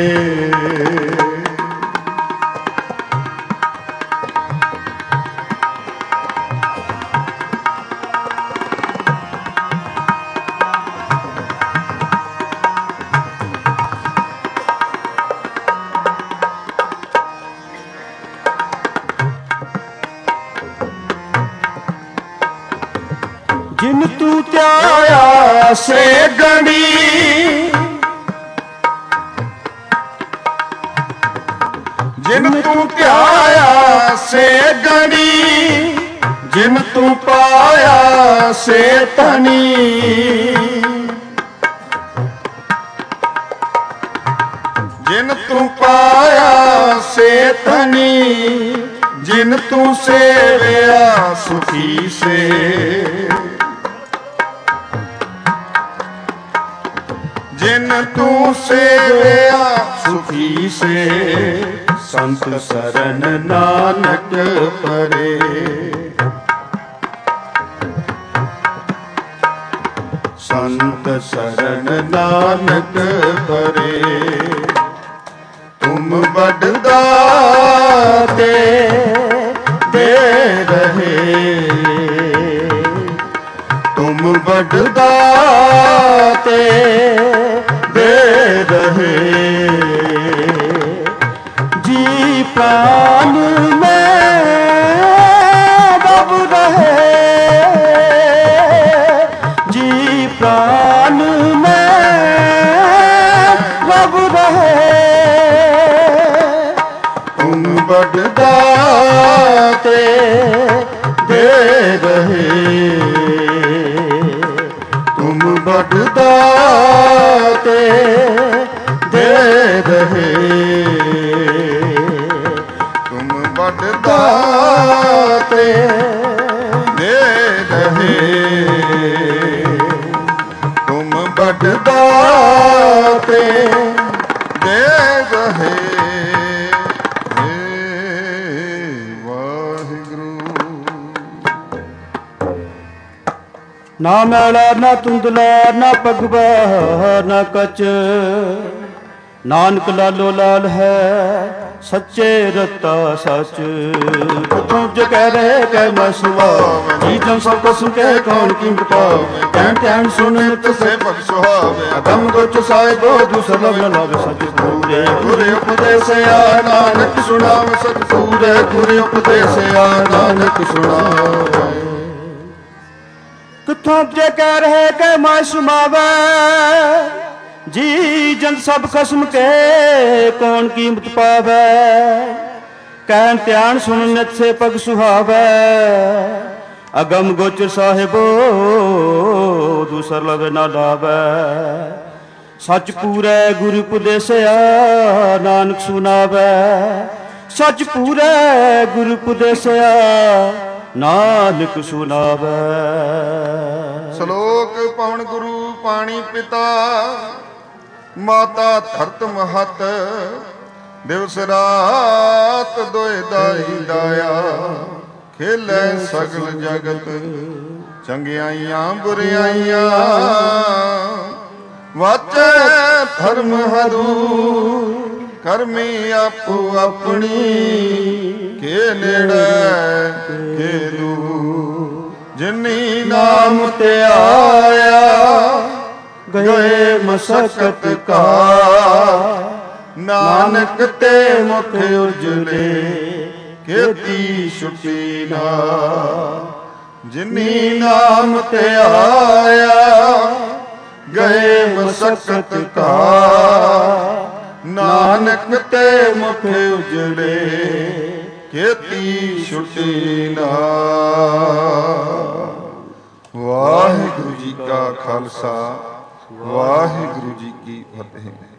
जिन तू त्याया से गणी जिन तू त्याया से गणी जिन तू पाया से तनी जिन तू पाया से तनी जिन तू सेवया सुखी से जिन तू सेवया सुखी से संत शरण नानक परे। संत शरण नानक परे। तुम बड़दा दे दे रहे। तुम बड़दा ते दे रहे। जी प्राण में दब रहे। जी प्राण में दब रहे। तुम बड़दा ते दे रहे। तुम बड़दा ते दे रहे। तुम बड़दा ते दे रहे। तुम बड़दा ते दे रहे। हे वाहिगुरु। ना मैला ना तुंदला ना पगवा ना कच। नानक लालो लाल है सच्चे रता सच। तुम जो कह रहे कह मैं सुभाव जी जन सब को सुन के कौन की बतावे। ध्यान ध्यान सुन से भग सुहावे अगम गोच साहिबो दूसर लग लावे सच पूरे। गुरे उपदेश आ नानक सुनावे सत पूरे। गुरे उपदेश आ नानक सुनावे। किथों जे कह रहे कह मैं सुनावे। जी जन सब खसम के कौन कीमत पावे। कहन ध्यान सुन नित से पग सुहावे। अगम गोचर साहिबो दूसर लग ना लावे। सच पूरे गुरु उपदेसिया नानक सुनावे। सच पूरे गुरु उपदेसिया नानक सुनावे। ਸ਼ਲੋਕ ਪਵਨ ਗੁਰੂ ਪਾਣੀ ਪਿਤਾ ਮਾਤਾ ਧਰਤ ਮਹਤ ਦਿਵਸ ਰਾਤ ਦੋਇ ਦਾਈ ਦਾਇਆ ਖੇਲੇ ਸਗਲ ਜਗਤ ਚੰਗਿਆਈਆਂ ਬੁਰਿਆਈਆਂ ਵਾਚੈ ਧਰਮ ਹਦੂਰ ਕਰਮੀ ਆਪੋ ਆਪਣੀ ਕੇ ਨੇੜੇ ਕੇ ਦੂਰ ਜਿਨੀ ਨਾਮ ਤੇ ਆਇਆ ਗਏ ਮਸਕਤ ਕਾ ਨਾਨਕ ਤੇ ਮੁਖ ਉਜਲੇ ਕੀਤੀ ਛੁੱਟੀ ਨਾ ਜਿਨੀ ਨਾਮ ਤੇ ਆਇਆ ਗਏ ਮਸਕਤ ਕਾ ਨਾਨਕ ਤੇ ਮੁਖ ਉਜਲੇ ਕੀਤੀ ਛੁੱਟੀ ਨਾ। ਵਾਹਿਗੁਰੂ ਜੀ ਕਾ ਖਾਲਸਾ ਵਾਹਿਗੁਰੂ ਜੀ ਕੀ ਫਤਿਹ।